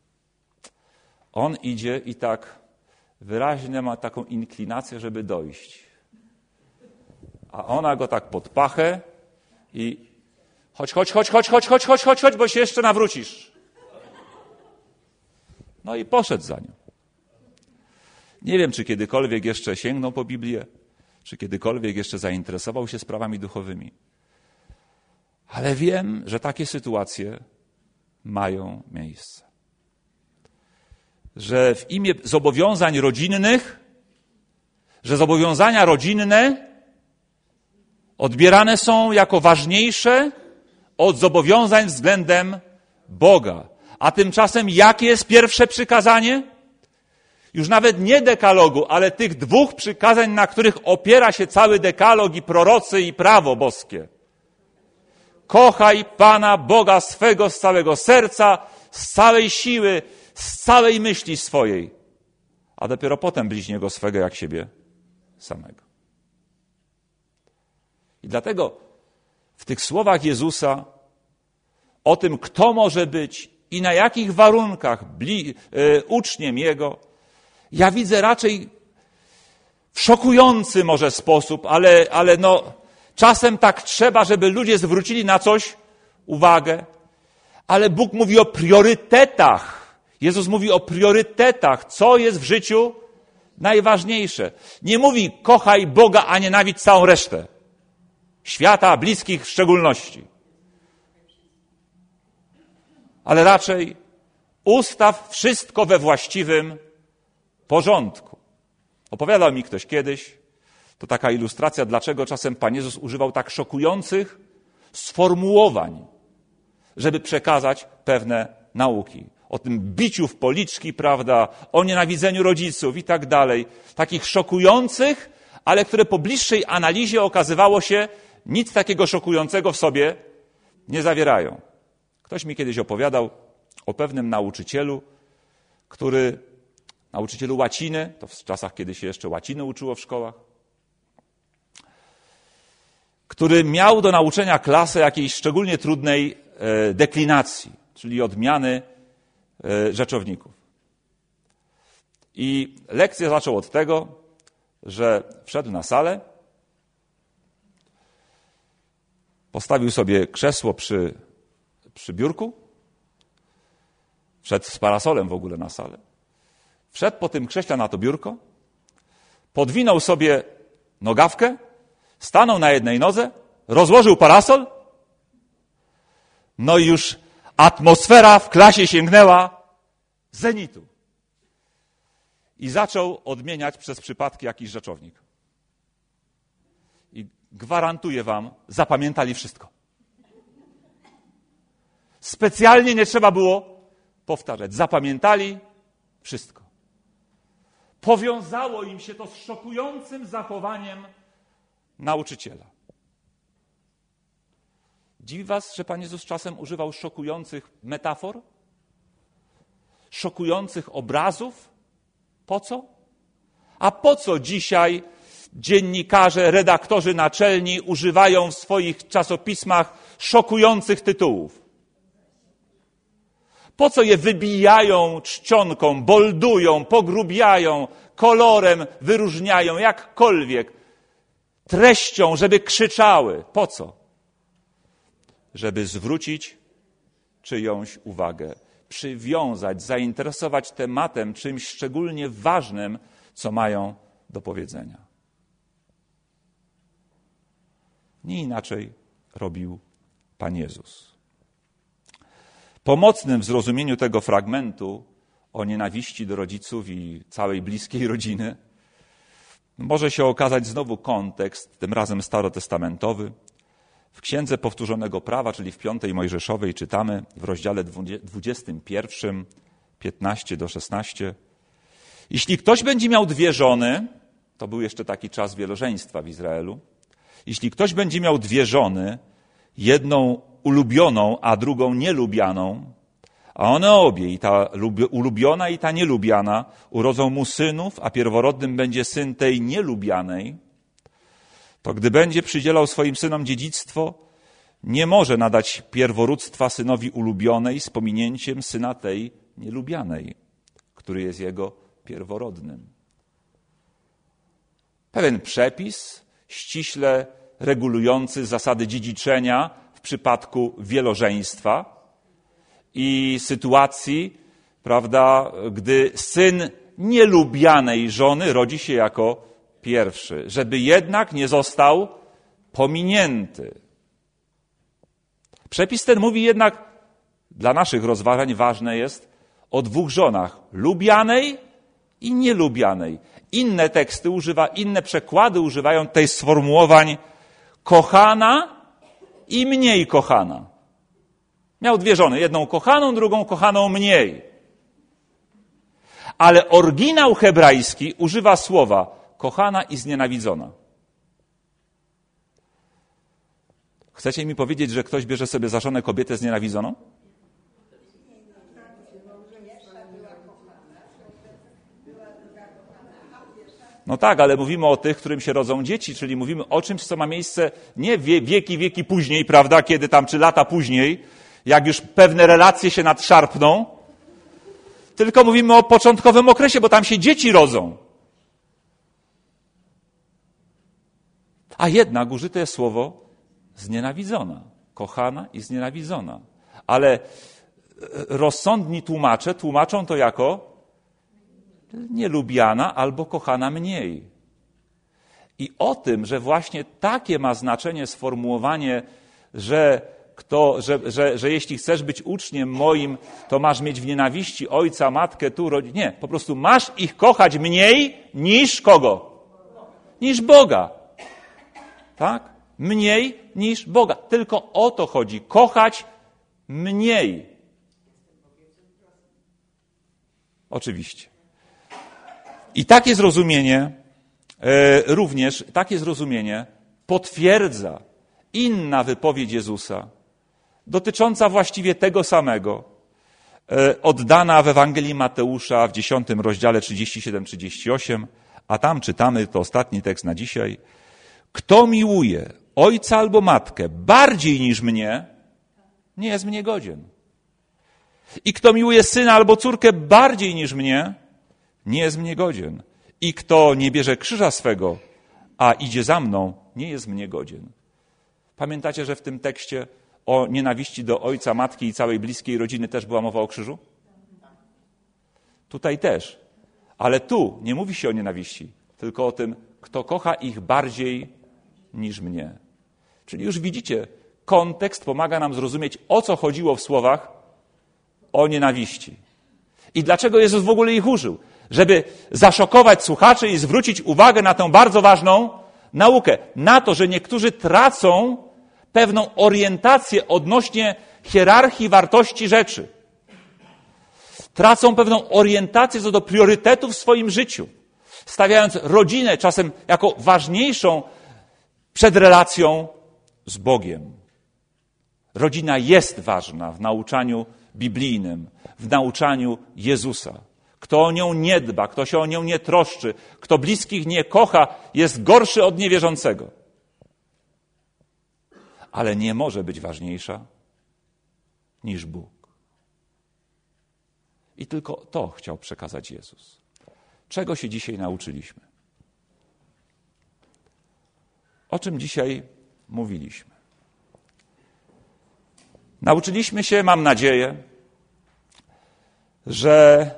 On idzie i tak wyraźnie ma taką inklinację, żeby dojść. A ona go tak pod pachę i chodź, chodź, chodź, chodź, chodź, chodź, chodź, chodź, chodź, bo się jeszcze nawrócisz. No i poszedł za nią. Nie wiem, czy kiedykolwiek jeszcze sięgnął po Biblię, czy kiedykolwiek jeszcze zainteresował się sprawami duchowymi. Ale wiem, że takie sytuacje mają miejsce. Że w imię zobowiązań rodzinnych, że zobowiązania rodzinne odbierane są jako ważniejsze od zobowiązań względem Boga. A tymczasem jakie jest pierwsze przykazanie? Już nawet nie dekalogu, ale tych dwóch przykazań, na których opiera się cały dekalog i prorocy i prawo boskie. Kochaj Pana Boga swego z całego serca, z całej siły, z całej myśli swojej, a dopiero potem bliźniego swego jak siebie samego. I dlatego w tych słowach Jezusa o tym, kto może być i na jakich warunkach bli, y, uczniem Jego, ja widzę raczej w szokujący może sposób, ale, ale no, czasem tak trzeba, żeby ludzie zwrócili na coś uwagę. Ale Bóg mówi o priorytetach. Jezus mówi o priorytetach, co jest w życiu najważniejsze. Nie mówi kochaj Boga, a nienawidź całą resztę. Świata, bliskich w szczególności. Ale raczej ustaw wszystko we właściwym porządku. Opowiadał mi ktoś kiedyś, to taka ilustracja, dlaczego czasem Pan Jezus używał tak szokujących sformułowań, żeby przekazać pewne nauki. o tym biciu w policzki, prawda, o nienawidzeniu rodziców i tak dalej. Takich szokujących, ale które po bliższej analizie okazywało się, nic takiego szokującego w sobie nie zawierają. Ktoś mi kiedyś opowiadał o pewnym nauczycielu, który, nauczycielu łaciny, to w czasach, kiedy się jeszcze łaciny uczyło w szkołach, który miał do nauczenia klasę jakiejś szczególnie trudnej e, deklinacji, czyli odmiany e, rzeczowników. I lekcję zaczął od tego, że wszedł na salę, postawił sobie krzesło przy, przy biurku, wszedł z parasolem w ogóle na salę, wszedł po tym krześle na to biurko, podwinął sobie nogawkę, stanął na jednej nodze, rozłożył parasol, no i już atmosfera w klasie sięgnęła zenitu. I zaczął odmieniać przez przypadki jakiś rzeczownik. I gwarantuję wam, zapamiętali wszystko. Specjalnie nie trzeba było powtarzać. Zapamiętali wszystko. Powiązało im się to z szokującym zachowaniem nauczyciela. Dziwi was, że Pan Jezus czasem używał szokujących metafor? Szokujących obrazów? Po co? A po co dzisiaj dziennikarze, redaktorzy naczelni używają w swoich czasopismach szokujących tytułów? Po co je wybijają czcionką, boldują, pogrubiają, kolorem wyróżniają, jakkolwiek, treścią, żeby krzyczały? Po co? Żeby zwrócić czyjąś uwagę, przywiązać, zainteresować tematem, czymś szczególnie ważnym, co mają do powiedzenia. Nie inaczej robił Pan Jezus. Pomocnym w zrozumieniu tego fragmentu o nienawiści do rodziców i całej bliskiej rodziny może się okazać znowu kontekst, tym razem starotestamentowy. W Księdze Powtórzonego Prawa, czyli w Piątej Mojżeszowej, czytamy w rozdziale dwudziestym pierwszym, piętnaście do szesnastu. Jeśli ktoś będzie miał dwie żony, to był jeszcze taki czas wielożeństwa w Izraelu, jeśli ktoś będzie miał dwie żony, jedną ulubioną, a drugą nielubianą, a one obie, i ta ulubiona i ta nielubiana, urodzą mu synów, a pierworodnym będzie syn tej nielubianej, to gdy będzie przydzielał swoim synom dziedzictwo, nie może nadać pierworództwa synowi ulubionej z pominięciem syna tej nielubianej, który jest jego pierworodnym. Pewien przepis ściśle regulujący zasady dziedziczenia w przypadku wielożeństwa i sytuacji, prawda, gdy syn nielubianej żony rodzi się jako pierwszy, żeby jednak nie został pominięty. Przepis ten mówi jednak, dla naszych rozważań ważne jest o dwóch żonach, lubianej i nielubianej. Inne teksty używa, inne przekłady używają tej sformułowań kochana i mniej kochana. Miał dwie żony, jedną kochaną, drugą kochaną mniej. Ale oryginał hebrajski używa słowa kochana i znienawidzona. Chcecie mi powiedzieć, że ktoś bierze sobie za żonę kobietę znienawidzoną? No tak, ale mówimy o tych, którym się rodzą dzieci, czyli mówimy o czymś, co ma miejsce nie wie, wieki, wieki później, prawda, kiedy tam, czy lata później, jak już pewne relacje się nadszarpną, tylko mówimy o początkowym okresie, bo tam się dzieci rodzą. A jednak użyte jest słowo znienawidzona, kochana i znienawidzona. Ale rozsądni tłumacze tłumaczą to jako nielubiana albo kochana mniej. I o tym, że właśnie takie ma znaczenie sformułowanie, że, kto, że, że, że jeśli chcesz być uczniem moim, to masz mieć w nienawiści ojca, matkę, tu, rodziców. Nie, po prostu masz ich kochać mniej niż kogo? Niż Boga. Tak? Mniej niż Boga. Tylko o to chodzi. Kochać mniej. Oczywiście. I takie zrozumienie e, również, takie zrozumienie potwierdza inna wypowiedź Jezusa, dotycząca właściwie tego samego, e, oddana w Ewangelii Mateusza w dziesiątym rozdziale trzydziesty siódmy trzydziesty osiem, a tam czytamy, to ostatni tekst na dzisiaj: kto miłuje ojca albo matkę bardziej niż mnie, nie jest mnie godzien. I kto miłuje syna albo córkę bardziej niż mnie, nie jest mnie godzien. I kto nie bierze krzyża swego, a idzie za mną, nie jest mnie godzien. Pamiętacie, że w tym tekście o nienawiści do ojca, matki i całej bliskiej rodziny też była mowa o krzyżu? Tutaj też. Ale tu nie mówi się o nienawiści, tylko o tym, kto kocha ich bardziej niż mnie. Czyli już widzicie, kontekst pomaga nam zrozumieć, o co chodziło w słowach o nienawiści. I dlaczego Jezus w ogóle ich użył? Żeby zaszokować słuchaczy i zwrócić uwagę na tę bardzo ważną naukę. Na to, że niektórzy tracą pewną orientację odnośnie hierarchii wartości rzeczy. Tracą pewną orientację co do priorytetów w swoim życiu. Stawiając rodzinę czasem jako ważniejszą przed relacją z Bogiem. Rodzina jest ważna w nauczaniu biblijnym, w nauczaniu Jezusa. Kto o nią nie dba, kto się o nią nie troszczy, kto bliskich nie kocha, jest gorszy od niewierzącego. Ale nie może być ważniejsza niż Bóg. I tylko to chciał przekazać Jezus. Czego się dzisiaj nauczyliśmy? O czym dzisiaj mówiliśmy? Nauczyliśmy się, mam nadzieję, że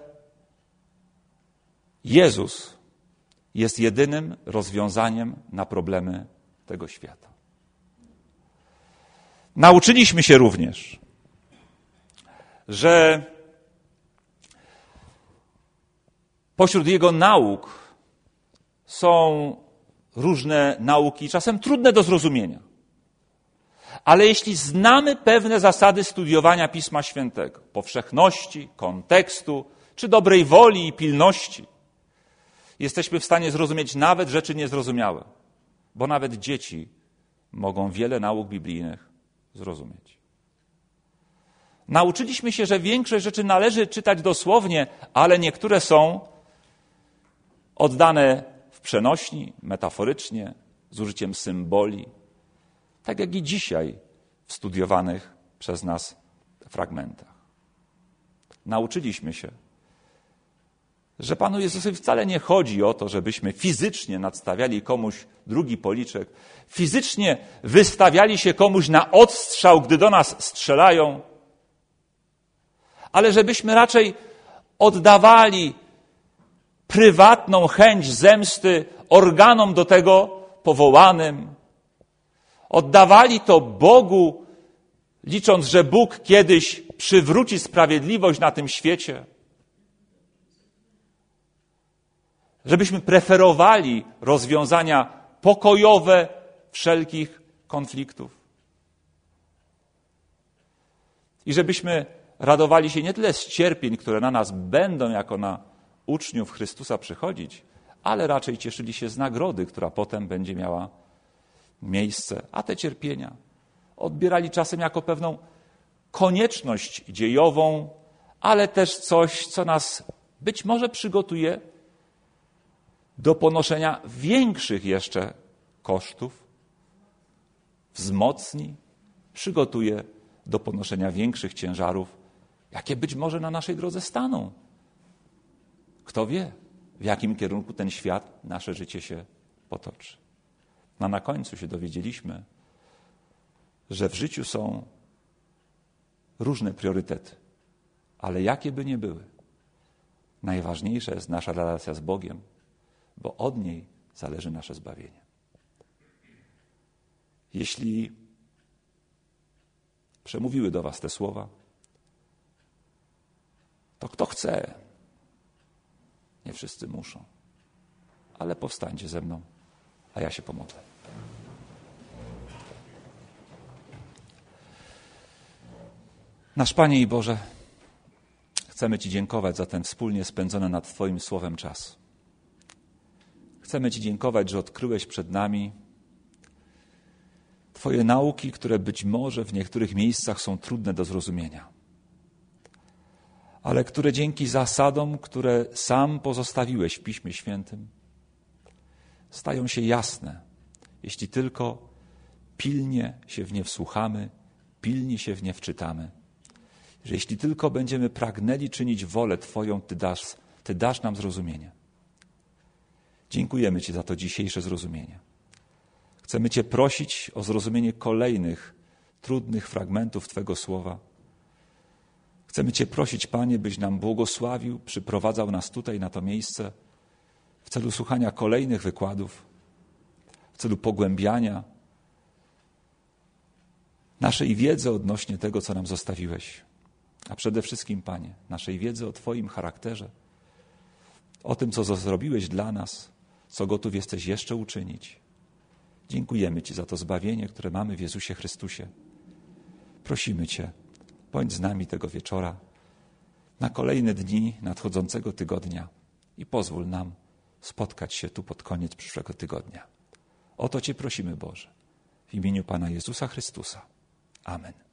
Jezus jest jedynym rozwiązaniem na problemy tego świata. Nauczyliśmy się również, że pośród Jego nauk są różne nauki, czasem trudne do zrozumienia. Ale jeśli znamy pewne zasady studiowania Pisma Świętego, powszechności, kontekstu, czy dobrej woli i pilności, jesteśmy w stanie zrozumieć nawet rzeczy niezrozumiałe, bo nawet dzieci mogą wiele nauk biblijnych zrozumieć. Nauczyliśmy się, że większość rzeczy należy czytać dosłownie, ale niektóre są oddane w przenośni, metaforycznie, z użyciem symboli, tak jak i dzisiaj w studiowanych przez nas fragmentach. Nauczyliśmy się, że Panu Jezusowi wcale nie chodzi o to, żebyśmy fizycznie nadstawiali komuś drugi policzek, fizycznie wystawiali się komuś na odstrzał, gdy do nas strzelają, ale żebyśmy raczej oddawali prywatną chęć zemsty organom do tego powołanym, oddawali to Bogu, licząc, że Bóg kiedyś przywróci sprawiedliwość na tym świecie. Żebyśmy preferowali rozwiązania pokojowe wszelkich konfliktów. I żebyśmy radowali się nie tyle z cierpień, które na nas będą jako na uczniów Chrystusa przychodzić, ale raczej cieszyli się z nagrody, która potem będzie miała miejsce. A te cierpienia odbierali czasem jako pewną konieczność dziejową, ale też coś, co nas być może przygotuje do ponoszenia większych jeszcze kosztów, wzmocni, przygotuje do ponoszenia większych ciężarów, jakie być może na naszej drodze staną. Kto wie, w jakim kierunku ten świat, nasze życie się potoczy. No na końcu się dowiedzieliśmy, że w życiu są różne priorytety, ale jakie by nie były, najważniejsza jest nasza relacja z Bogiem, bo od niej zależy nasze zbawienie. Jeśli przemówiły do was te słowa, to kto chce, nie wszyscy muszą, ale powstańcie ze mną, a ja się pomodlę. Nasz Panie i Boże, Chcemy Ci dziękować za ten wspólnie spędzony nad Twoim Słowem czas. Chcemy Ci dziękować, że odkryłeś przed nami Twoje nauki, które być może w niektórych miejscach są trudne do zrozumienia, ale które dzięki zasadom, które sam pozostawiłeś w Piśmie Świętym, stają się jasne, jeśli tylko pilnie się w nie wsłuchamy, pilnie się w nie wczytamy. Że jeśli tylko będziemy pragnęli czynić wolę Twoją, Ty dasz, Ty dasz nam zrozumienie. Dziękujemy Ci za to dzisiejsze zrozumienie. Chcemy Cię prosić o zrozumienie kolejnych trudnych fragmentów Twego Słowa. Chcemy Cię prosić, Panie, byś nam błogosławił, przyprowadzał nas tutaj na to miejsce w celu słuchania kolejnych wykładów, w celu pogłębiania naszej wiedzy odnośnie tego, co nam zostawiłeś. A przede wszystkim, Panie, naszej wiedzy o Twoim charakterze, o tym, co zrobiłeś dla nas, co gotów jesteś jeszcze uczynić. Dziękujemy Ci za to zbawienie, które mamy w Jezusie Chrystusie. Prosimy Cię, bądź z nami tego wieczora, na kolejne dni nadchodzącego tygodnia i pozwól nam spotkać się tu pod koniec przyszłego tygodnia. O to Cię prosimy, Boże, w imieniu Pana Jezusa Chrystusa. Amen.